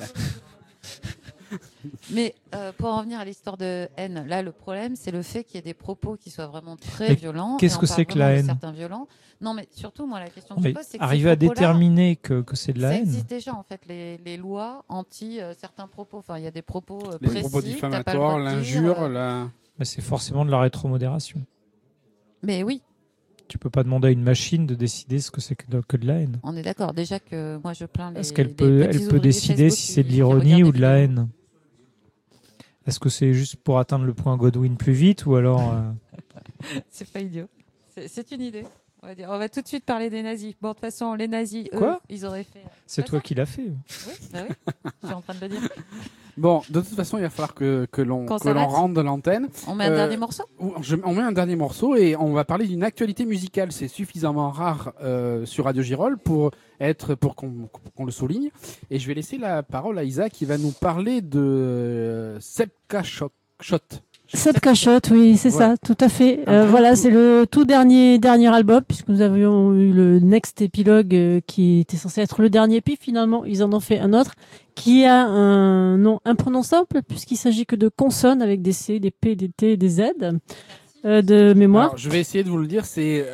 C: Mais pour en revenir à l'histoire de haine, là, le problème, c'est le fait qu'il y ait des propos qui soient vraiment très violents.
E: Qu'est-ce que c'est que la haine ?
C: Certains violents. Non, mais surtout, moi, la question que je pose, c'est que
E: arriver à déterminer que c'est de la haine.
C: Ça existe déjà, en fait, les lois anti certains propos. Enfin, il y a des propos précis.
B: Les propos diffamatoires, l'injure,
E: Mais c'est forcément de la rétromodération.
C: Mais oui.
E: Tu peux pas demander à une machine de décider ce que c'est que de la haine.
C: On est d'accord. Déjà que moi, je plains les.
E: Est-ce qu'elle peut décider si c'est de l'ironie ou de la haine ? Est-ce que c'est juste pour atteindre le point Godwin plus vite ou alors
C: C'est pas idiot. C'est une idée. On va tout de suite parler des nazis. Bon, de toute façon, les nazis,
E: Quoi ?
C: ils auraient fait.
E: C'est toi qui l'as fait.
C: Oui, je suis en train de le dire.
B: Bon, de toute façon, il va falloir que l'on rende l'antenne.
C: On met un dernier morceau ?
B: On met un dernier morceau et on va parler d'une actualité musicale. C'est suffisamment rare sur Radio Girol pour qu'on le souligne. Et je vais laisser la parole à Isa qui va nous parler de Sepka Shot.
D: Sepka Shot, oui, c'est ça, tout à fait. Voilà, c'est le tout dernier album, puisque nous avions eu le Next Epilogue qui était censé être le dernier, puis finalement, ils en ont fait un autre qui a un nom imprononçable, puisqu'il s'agit que de consonnes avec des C, des P, des T, des Z de mémoire.
B: Alors, je vais essayer de vous le dire, c'est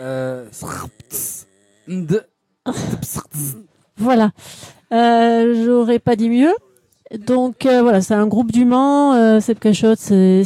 D: Voilà. J'aurais pas dit mieux. Donc voilà, c'est un groupe du Mans. Sepka Shot, c'est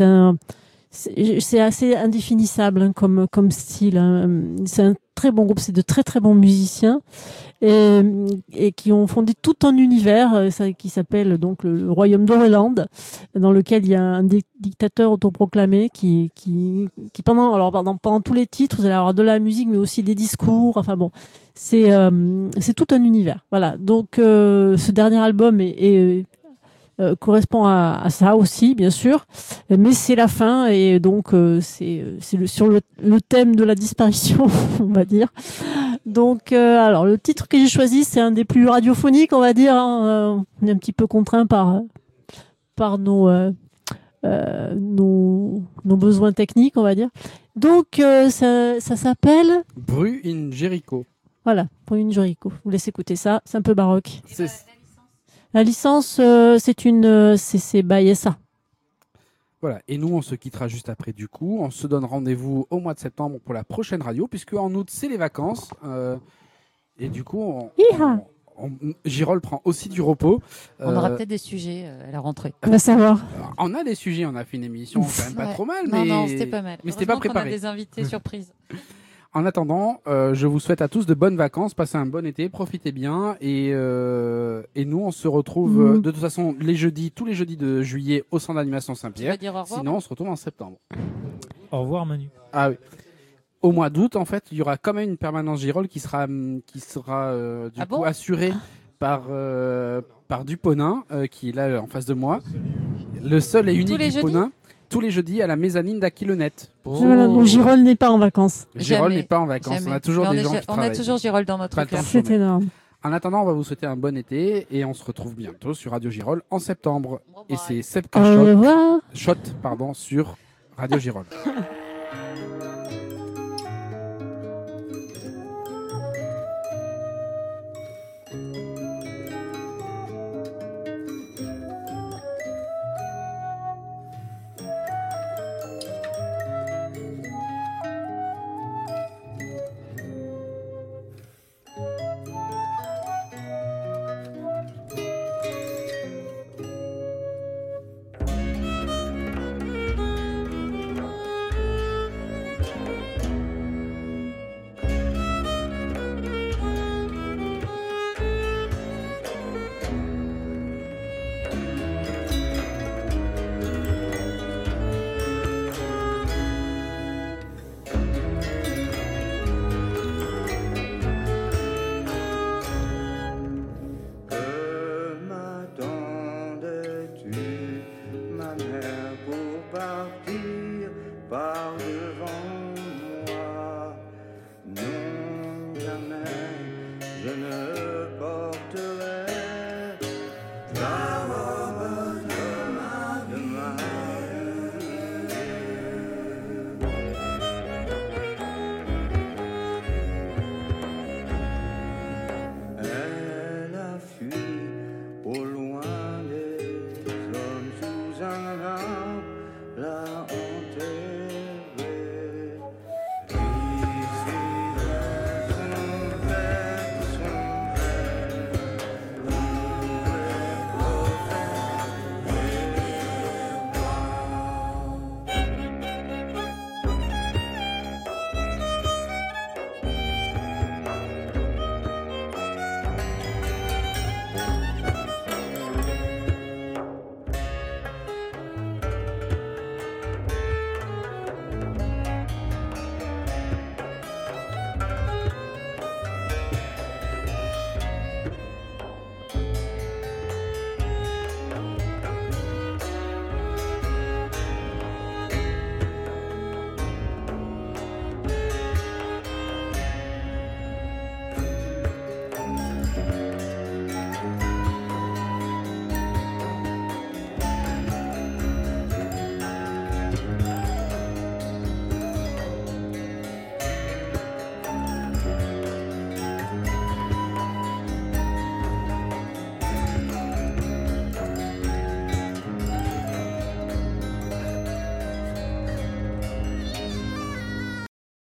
D: assez indéfinissable comme style. Hein. C'est un très bon groupe, c'est de très très bons musiciens et qui ont fondé tout un univers qui s'appelle donc le Royaume d'Oreland, dans lequel il y a un dictateur autoproclamé qui pendant tous les titres, vous allez avoir de la musique mais aussi des discours. Enfin bon. C'est tout un univers. Voilà. Donc ce dernier album correspond à ça aussi, bien sûr, mais c'est la fin et donc c'est sur le thème de la disparition, on va dire. Donc alors le titre que j'ai choisi, c'est un des plus radiophoniques, on va dire. Hein. On est un petit peu contraint par nos besoins techniques, on va dire. Donc ça s'appelle
B: Bru in Jericho.
D: Voilà, pour une Jericho. Je vous laisse écouter ça, c'est un peu baroque. La licence, c'est by SA.
B: Voilà, et nous on se quittera juste après du coup. On se donne rendez-vous au mois de septembre pour la prochaine radio, puisque en août c'est les vacances. Et du coup, Girol prend aussi du repos.
C: On aura peut-être des sujets à la rentrée.
D: On va savoir.
B: On a des sujets, on a fait une émission quand même pas trop mal.
C: Non, c'était pas mal.
B: Mais c'était pas préparé.
C: On a des invités surprises.
B: En attendant, je vous souhaite à tous de bonnes vacances, passez un bon été, profitez bien et nous on se retrouve de toute façon tous les jeudis de juillet au centre d'animation Saint-Pierre. Sinon on se retrouve en septembre.
E: Au revoir Manu.
B: Ah oui. Au mois d'août en fait, il y aura quand même une permanence Girolles qui sera assurée par Duponin qui est là en face de moi. Le seul et unique Duponin. Tous les jeudis à la mezzanine d'Aquilonette.
D: Voilà, donc Girolles n'est pas en vacances.
B: Girolles n'est pas en vacances.
C: Jamais.
B: On a toujours des gens qui travaillent.
C: On a toujours Girolles dans notre cœur.
D: C'est énorme.
B: En attendant, on va vous souhaiter un bon été et on se retrouve bientôt sur Radio Girolles en septembre. Et c'est Seb Shot sur Radio Girolles.
I: Partir par